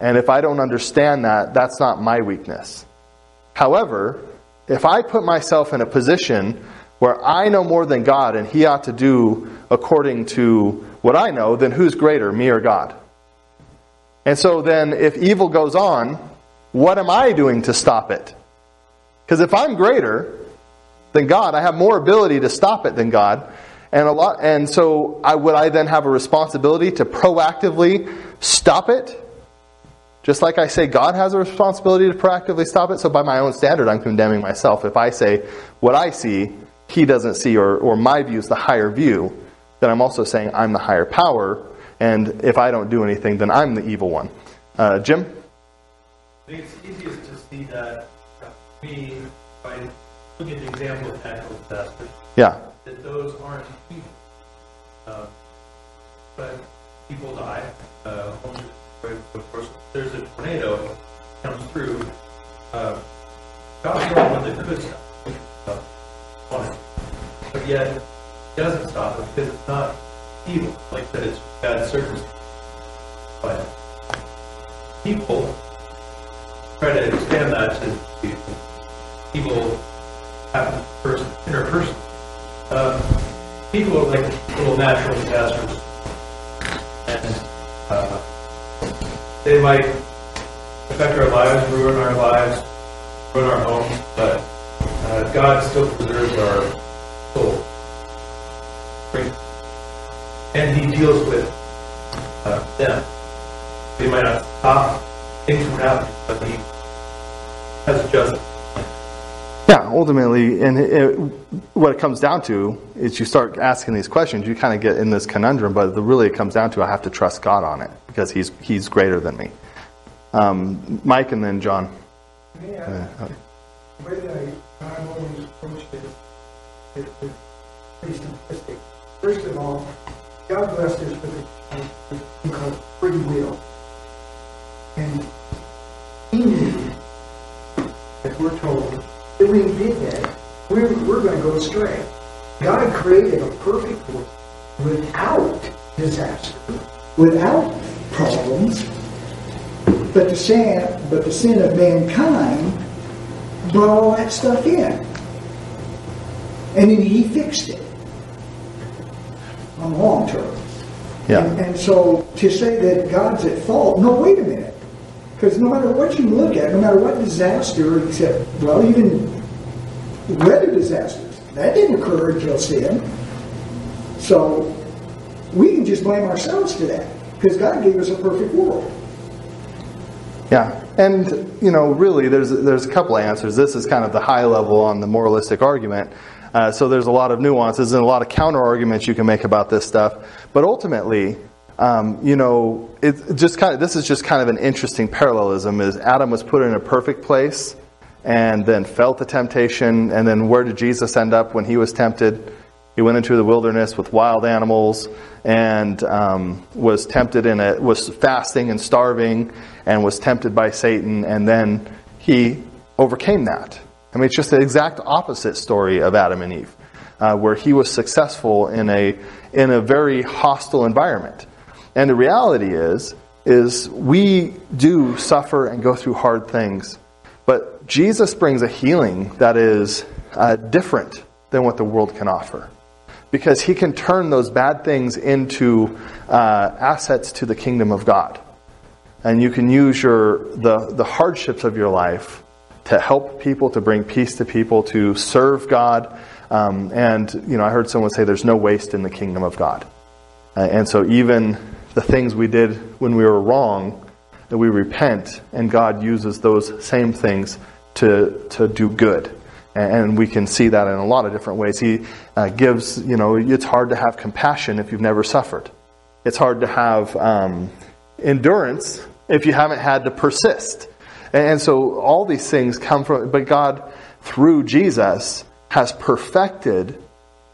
And if I don't understand that, that's not my weakness. However, if I put myself in a position where I know more than God and He ought to do according to what I know, then who's greater, me or God? And so then if evil goes on, what am I doing to stop it? Because if I'm greater than God, I have more ability to stop it than God. And a lot, and so I, would I then have a responsibility to proactively stop it? Just like I say God has a responsibility to proactively stop it, so by my own standard I'm condemning myself. If I say what I see, He doesn't see, or, or my view is the higher view, then I'm also saying I'm the higher power, and if I don't do anything, then I'm the evil one. Uh, Jim? I think it's easiest to see that uh, we, by looking at the example of natural disasters, Yeah. that those aren't evil. Uh, but people die. Uh, homes are destroyed. Of course, there's a tornado that comes through. Uh, God's the only one that could stop uh, on it. But yet, He doesn't stop it because it's not evil. Like that, it's bad circumstances. But people try to expand that to be evil happens first, interpersonal. Um, people are like little natural disasters, and uh, they might affect our lives, ruin our lives, ruin our homes, but uh, God still preserves our soul. And He deals with uh, them. They might not stop things from happening, but He has justice. Yeah, ultimately, and it, it, what it comes down to is you start asking these questions, you kind of get in this conundrum, but the, really it comes down to I have to trust God on it because He's He's greater than me. Um, Mike and then John. Yeah, uh, the way I, I always approach it, it, it's pretty simplistic. First of all, God blessed us with a thing called free will. And He knew, as we're told, that when He did that, we're, we're going to go astray. God created a perfect world without disaster, without problems, but the sin, but the sin of mankind brought all that stuff in. And then He fixed it on the long term. Yeah. And, and so to say that God's at fault, no, wait a minute. Because no matter what you look at, no matter what disaster, except, well, even weather disasters, that didn't occur until sin. So we can just blame ourselves for that, because God gave us a perfect world. Yeah, and you know, really, there's there's a couple of answers. This is kind of the high level on the moralistic argument. Uh, so there's a lot of nuances and a lot of counter arguments you can make about this stuff. But ultimately, um, you know, it just kind of this is just kind of an interesting parallelism. Is Adam was put in a perfect place, and then felt the temptation, and then where did Jesus end up when He was tempted? He went into the wilderness with wild animals and um, was tempted in a was fasting and starving and was tempted by Satan, and then He overcame that. I mean, it's just the exact opposite story of Adam and Eve, uh, where he was successful in a in a very hostile environment. And the reality is, is we do suffer and go through hard things, but Jesus brings a healing that is uh, different than what the world can offer, because He can turn those bad things into uh, assets to the kingdom of God, and you can use your the the hardships of your life to help people, to bring peace to people, to serve God. Um, and, you know, I heard someone say there's no waste in the kingdom of God. Uh, and so even the things we did when we were wrong, that we repent, and God uses those same things to to do good. And we can see that in a lot of different ways. He uh, gives, you know, it's hard to have compassion if you've never suffered. It's hard to have um, endurance if you haven't had to persist. And so all these things come from, but God, through Jesus, has perfected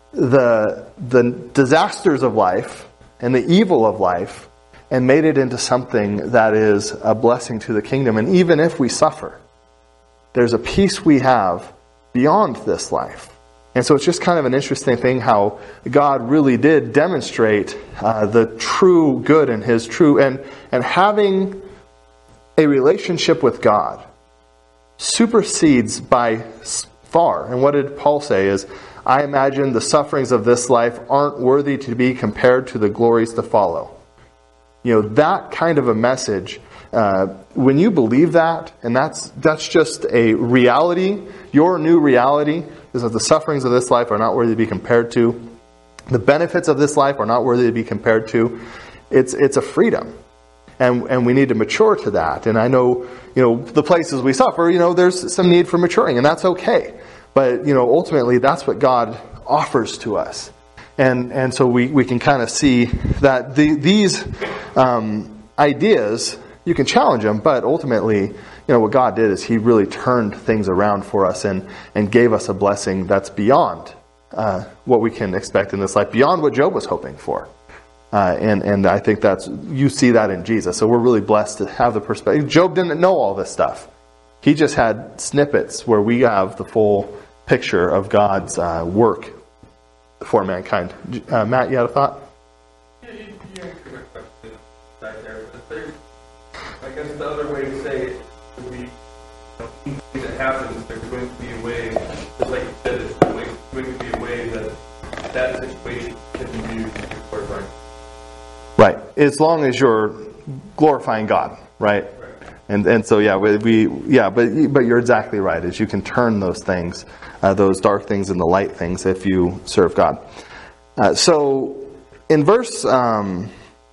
the the disasters of life and the evil of life and made it into something that is a blessing to the kingdom. And even if we suffer, there's a peace we have beyond this life. And so it's just kind of an interesting thing how God really did demonstrate uh, the true good and His true, and, and having a relationship with God supersedes by far. And what did Paul say is, I imagine the sufferings of this life aren't worthy to be compared to the glories to follow. You know, that kind of a message, uh, when you believe that, and that's that's just a reality, your new reality is that the sufferings of this life are not worthy to be compared to, the benefits of this life are not worthy to be compared to, it's it's a freedom. And and we need to mature to that. And I know, you know, the places we suffer, you know, there's some need for maturing, and that's okay. But, you know, ultimately that's what God offers to us. And and so we, we can kind of see that the, these um, ideas, you can challenge them, but ultimately, you know, what God did is He really turned things around for us and, and gave us a blessing that's beyond uh, what we can expect in this life, beyond what Job was hoping for. Uh, and, and I think that's, you see that in Jesus. So we're really blessed to have the perspective. Job didn't know all this stuff. He just had snippets where we have the full picture of God's uh, work for mankind. Uh, Matt, you had a thought? Yeah, you, you answered my question back there. But there's, I guess the other way to say it would be, you know, anything that happens, there's going to be a way, just like you said, there's going to be a way that that situation can be used to glorify. Right. As long as you're glorifying God, right? Right. And and so yeah, we, we yeah, but but you're exactly right. Is you can turn those things, uh, those dark things into light things if you serve God. Uh, so in verse um,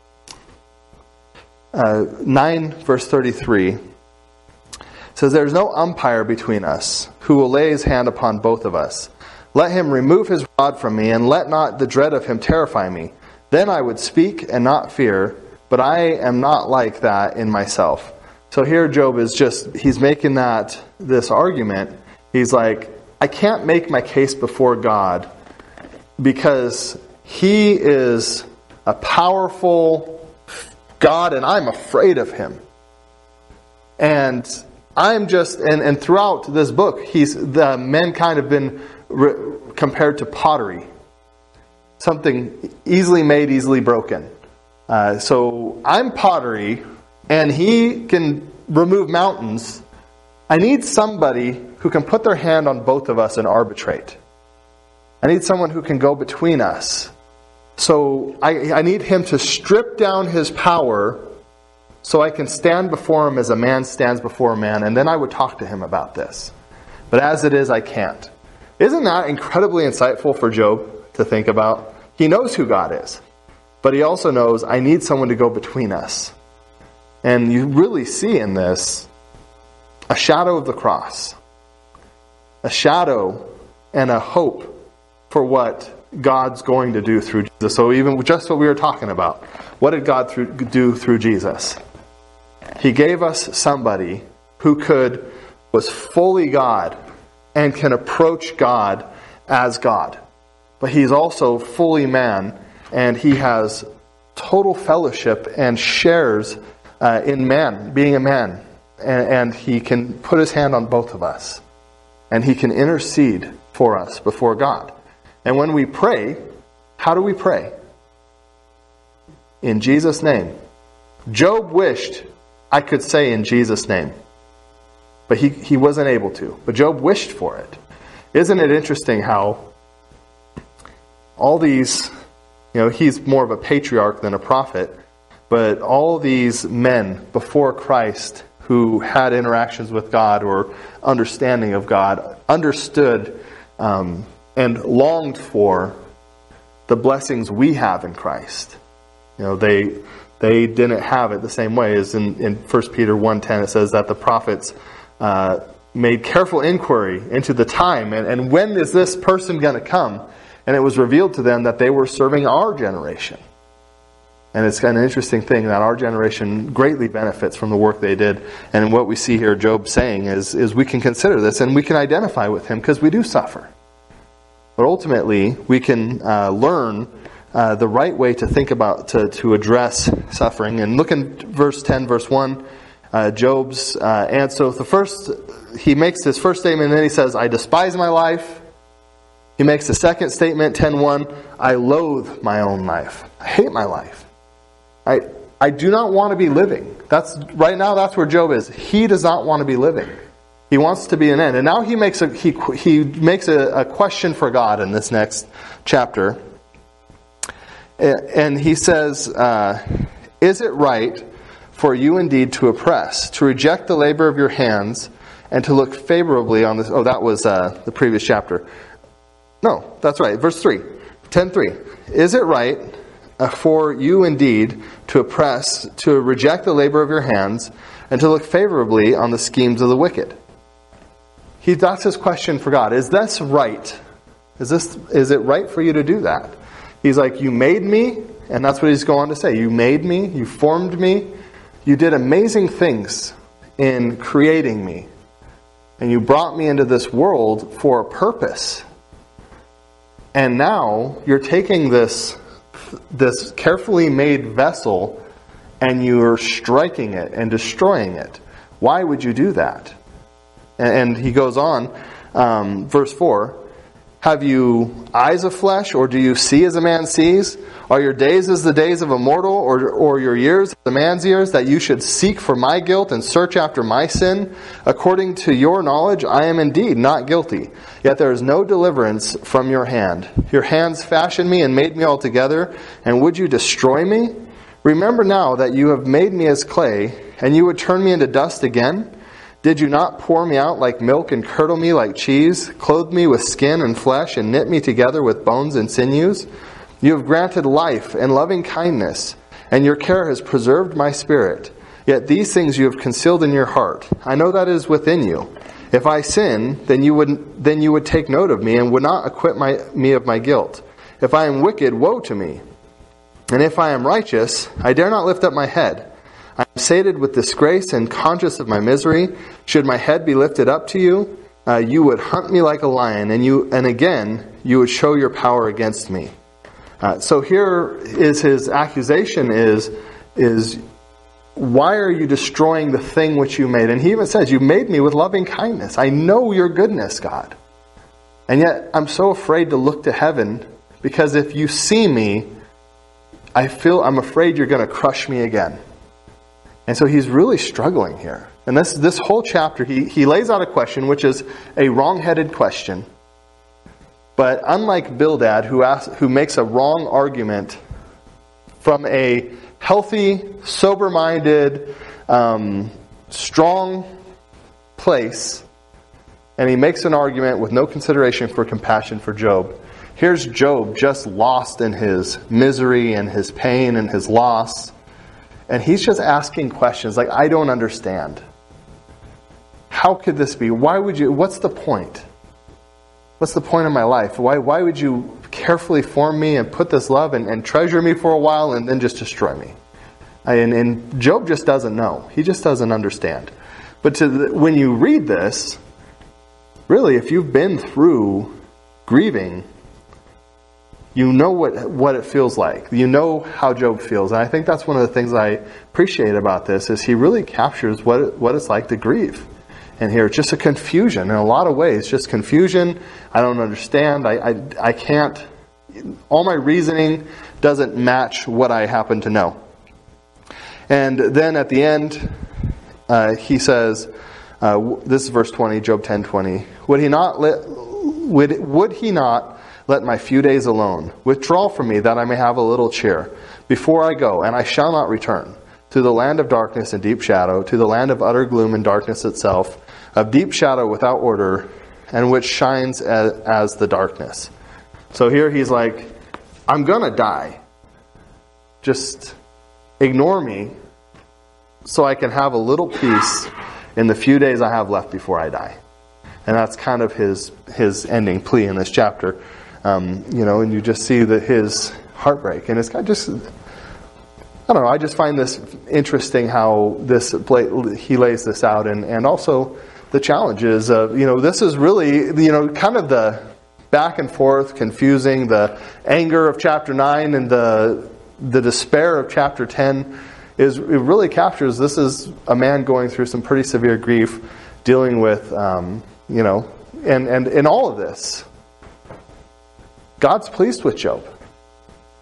uh, nine, verse thirty-three, it says, "There is no umpire between us who will lay his hand upon both of us. Let him remove his rod from me, and let not the dread of him terrify me. Then I would speak and not fear, but I am not like that in myself." So here Job is just, he's making that, this argument. He's like, I can't make my case before God because He is a powerful God and I'm afraid of Him. And I'm just, and, and throughout this book, he's the mankind have been re- compared to pottery. Something easily made, easily broken. Uh, so I'm pottery, and He can remove mountains. I need somebody who can put their hand on both of us and arbitrate. I need someone who can go between us. So I, I need Him to strip down His power so I can stand before Him as a man stands before a man, and then I would talk to Him about this. But as it is, I can't. Isn't that incredibly insightful for Job to think about? He knows who God is. But he also knows, I need someone to go between us. And you really see in this a shadow of the cross. A shadow and a hope for what God's going to do through Jesus. So even just what we were talking about. What did God through, do through Jesus? He gave us somebody who could, was fully God and can approach God as God. But He's also fully man, and He has total fellowship and shares uh, in man, being a man. And, and He can put His hand on both of us. And He can intercede for us before God. And when we pray, how do we pray? In Jesus' name. Job wished I could say in Jesus' name. But he, he wasn't able to. But Job wished for it. Isn't it interesting how all these, you know, he's more of a patriarch than a prophet, but all these men before Christ who had interactions with God or understanding of God understood um, and longed for the blessings we have in Christ. You know, they they didn't have it the same way as in, in First Peter one ten. It says that the prophets uh, made careful inquiry into the time and, and when is this person going to come? And it was revealed to them that they were serving our generation. And it's kind of an interesting thing that our generation greatly benefits from the work they did. And what we see here Job saying is, is we can consider this and we can identify with him because we do suffer. But ultimately, we can uh, learn uh, the right way to think about, to, to address suffering. And look in verse ten, verse one, uh, Job's uh, answer. So the first, he makes his first statement and then he says, I despise my life. He makes the second statement, ten one, I loathe my own life. I hate my life. I I I do not want to be living. That's right now, that's where Job is. He does not want to be living. He wants to be an end. And now he makes a he he makes a, a question for God in this next chapter. And he says, uh, is it right for you indeed to oppress, to reject the labor of your hands, and to look favorably on this? Oh, that was uh, the previous chapter. No, that's right. Verse three, ten three. Is it right uh, for you indeed to oppress, to reject the labor of your hands, and to look favorably on the schemes of the wicked? He that's his question for God. Is this right? Is this is it right for you to do that? He's like, you made me, and that's what he's going on to say. You made me, you formed me, you did amazing things in creating me, and you brought me into this world for a purpose. And now you're taking this this carefully made vessel and you're striking it and destroying it. Why would you do that? And he goes on, um, verse four, have you eyes of flesh, or do you see as a man sees? Are your days as the days of a mortal, or, or your years as a man's years, that you should seek for my guilt and search after my sin? According to your knowledge, I am indeed not guilty. Yet there is no deliverance from your hand. Your hands fashioned me and made me altogether, and would you destroy me? Remember now that you have made me as clay, and you would turn me into dust again? Did you not pour me out like milk and curdle me like cheese, clothe me with skin and flesh, and knit me together with bones and sinews? You have granted life and loving kindness, and your care has preserved my spirit. Yet these things you have concealed in your heart. I know that is within you. If I sin, then you would then you would take note of me and would not acquit my, me of my guilt. If I am wicked, woe to me. And if I am righteous, I dare not lift up my head. I am sated with disgrace and conscious of my misery. Should my head be lifted up to you, uh, you would hunt me like a lion, and you and again you would show your power against me. Uh, so here is his accusation: is is why are you destroying the thing which you made? And he even says, "You made me with loving kindness. I know your goodness, God, and yet I'm so afraid to look to heaven, because if you see me, I feel I'm afraid you're going to crush me again." And so he's really struggling here. And this this whole chapter, he, he lays out a question, which is a wrong-headed question. But unlike Bildad, who asks, who makes a wrong argument from a healthy, sober-minded, um, strong place, and he makes an argument with no consideration for compassion for Job. Here's Job just lost in his misery and his pain and his loss. And he's just asking questions like, I don't understand. How could this be? Why would you, what's the point? What's the point of my life? Why why would you carefully form me and put this love and, and treasure me for a while and then just destroy me? And, and Job just doesn't know. He just doesn't understand. But to the, when you read this, really, if you've been through grieving, you know what what it feels like. You know how Job feels. And I think that's one of the things I appreciate about this, is he really captures what it, what it's like to grieve. And here, it's just a confusion in a lot of ways. Just confusion. I don't understand. I, I, I can't. All my reasoning doesn't match what I happen to know. And then at the end, uh, he says, uh, this is verse twenty, Job ten twenty. Would he not let, would, would he not let my few days alone withdraw from me, that I may have a little cheer before I go, and I shall not return to the land of darkness and deep shadow, to the land of utter gloom and darkness itself, of deep shadow without order, and which shines as, as the darkness. So here he's like, I'm gonna die. Just ignore me so I can have a little peace in the few days I have left before I die. And that's kind of his his ending plea in this chapter. Um, you know, and you just see that his heartbreak. And it's kind of just, I don't know, I just find this interesting how this he lays this out. And, and also the challenges of, you know, this is really, you know, kind of the back and forth, confusing, the anger of chapter nine and the the despair of chapter ten is, it really captures, this is a man going through some pretty severe grief, dealing with, um, you know, and, and in all of this, God's pleased with Job.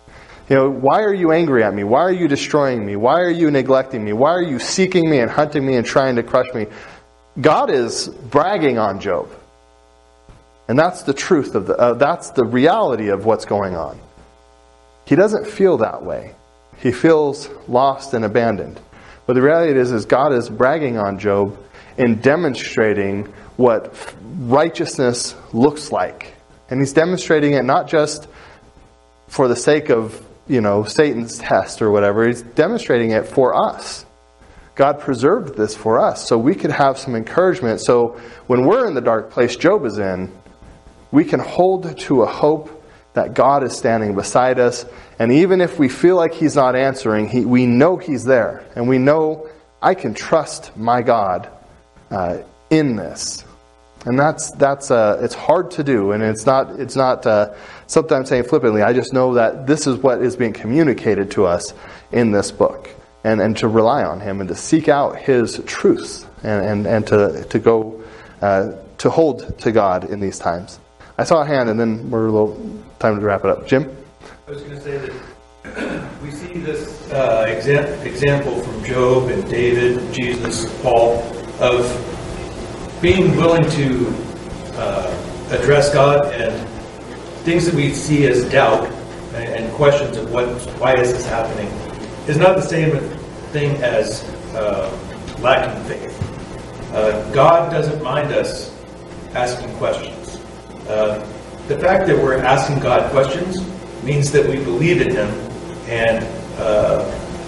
You know, why are you angry at me? Why are you destroying me? Why are you neglecting me? Why are you seeking me and hunting me and trying to crush me? God is bragging on Job. And that's the truth of the, uh, that's the reality of what's going on. He doesn't feel that way. He feels lost and abandoned. But the reality is, is God is bragging on Job in demonstrating what righteousness looks like. And he's demonstrating it not just for the sake of, you know, Satan's test or whatever. He's demonstrating it for us. God preserved this for us so we could have some encouragement. So when we're in the dark place Job is in, we can hold to a hope that God is standing beside us. And even if we feel like He's not answering, he, we know He's there. And we know I can trust my God uh, in this. And that's that's uh, it's hard to do, and it's not it's not uh, something I'm saying flippantly. I just know that this is what is being communicated to us in this book, and and to rely on Him and to seek out His truths, and and, and to to go uh, to hold to God in these times. I saw a hand, and then we're a little time to wrap it up. Jim? I was going to say that we see this uh, exam- example from Job and David, Jesus, Paul, of being willing to uh, address God and things that we see as doubt and, and questions of what, why is this happening, is not the same thing as uh, lacking faith. Uh, God doesn't mind us asking questions. Uh, the fact that we're asking God questions means that we believe in Him and uh,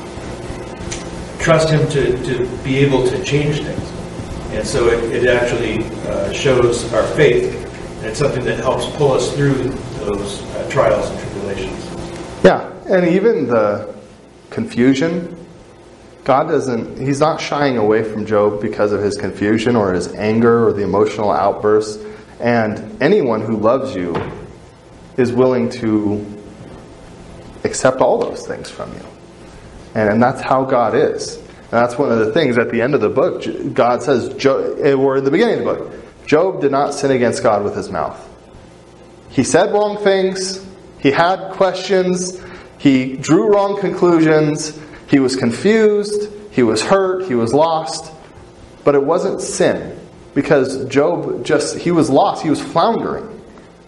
trust Him to, to be able to change things. And so it, it actually uh, shows our faith, and it's something that helps pull us through those uh, trials and tribulations. Yeah, and even the confusion, God doesn't, He's not shying away from Job because of his confusion or his anger or the emotional outbursts. And anyone who loves you is willing to accept all those things from you. And, and that's how God is. And that's one of the things at the end of the book, God says, or in the beginning of the book, Job did not sin against God with his mouth. He said wrong things. He had questions. He drew wrong conclusions. He was confused. He was hurt. He was lost. But it wasn't sin. Because Job just, he was lost. He was floundering.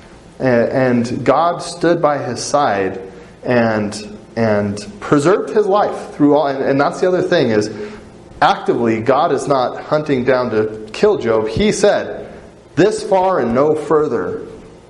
And God stood by his side and and preserved his life through all. And, and that's the other thing is, actively, God is not hunting down to kill Job. He said, this far and no further.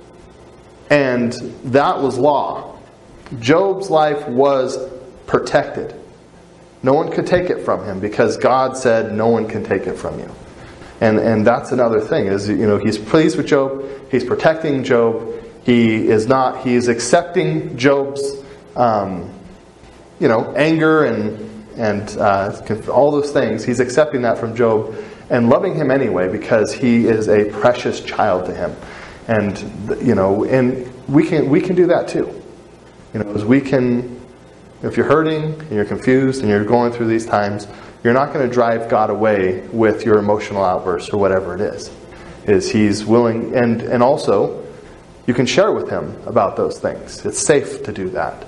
And that was law. Job's life was protected. No one could take it from him because God said no one can take it from you. And and that's another thing is, you know, He's pleased with Job. He's protecting Job. He is not, he is accepting Job's um, you know, anger and and uh, all those things. He's accepting that from Job and loving him anyway because he is a precious child to him. And you know, and we can we can do that too. You know, as we can, if you're hurting and you're confused and you're going through these times, you're not going to drive God away with your emotional outbursts or whatever it is. Is He's willing, and and also you can share with Him about those things. It's safe to do that.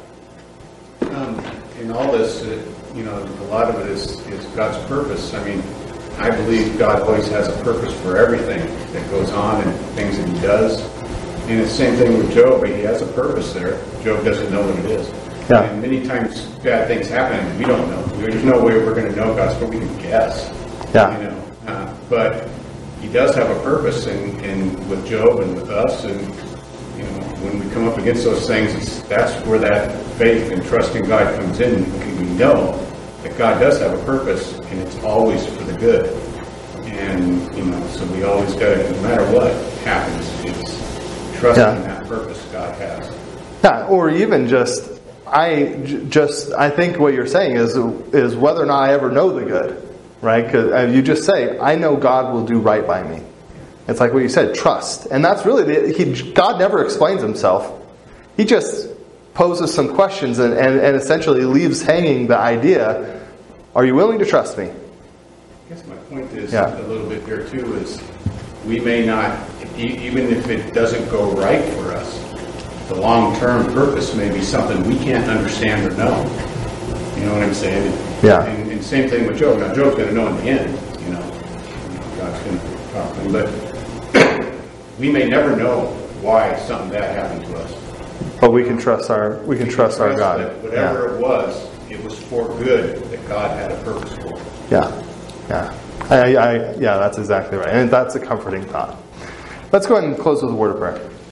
Um, in all this, uh, you know, a lot of it is, is God's purpose. I mean, I believe God always has a purpose for everything that goes on and things that He does. And it's the same thing with Job. He has a purpose there. Job doesn't know what it is. Yeah. And many times bad things happen and we don't know. There's no way we're going to know God's purpose. We can guess. Yeah. You know, uh, but He does have a purpose in, in with Job and with us. And you know, when we come up against those things, it's, that's where that faith and trusting God comes in. We know that God does have a purpose, and it's always for the good. And you know, so we always got to, no matter what happens, it's trusting Yeah. that purpose God has. Yeah, or even just I j- just I think what you're saying is is whether or not I ever know the good, right? Because you just say, I know God will do right by me. It's like what you said, trust, and that's really the, he. God never explains Himself. He just poses some questions and, and, and essentially leaves hanging the idea: are you willing to trust me? I guess my point is Yeah. a little bit here too is we may not, e- even if it doesn't go right for us, the long-term purpose may be something we can't understand or know. You know what I'm saying? Yeah. And, and same thing with Job. Now, Job's going to know in the end, you know. God's going to talk to him. But we may never know why something bad happened to us. But we can trust our we can We trust can our God. that whatever Yeah. it was, it was for good, that God had a purpose for it. Yeah, yeah, I, I, yeah. That's exactly right, and that's a comforting thought. Let's go ahead and close with a word of prayer.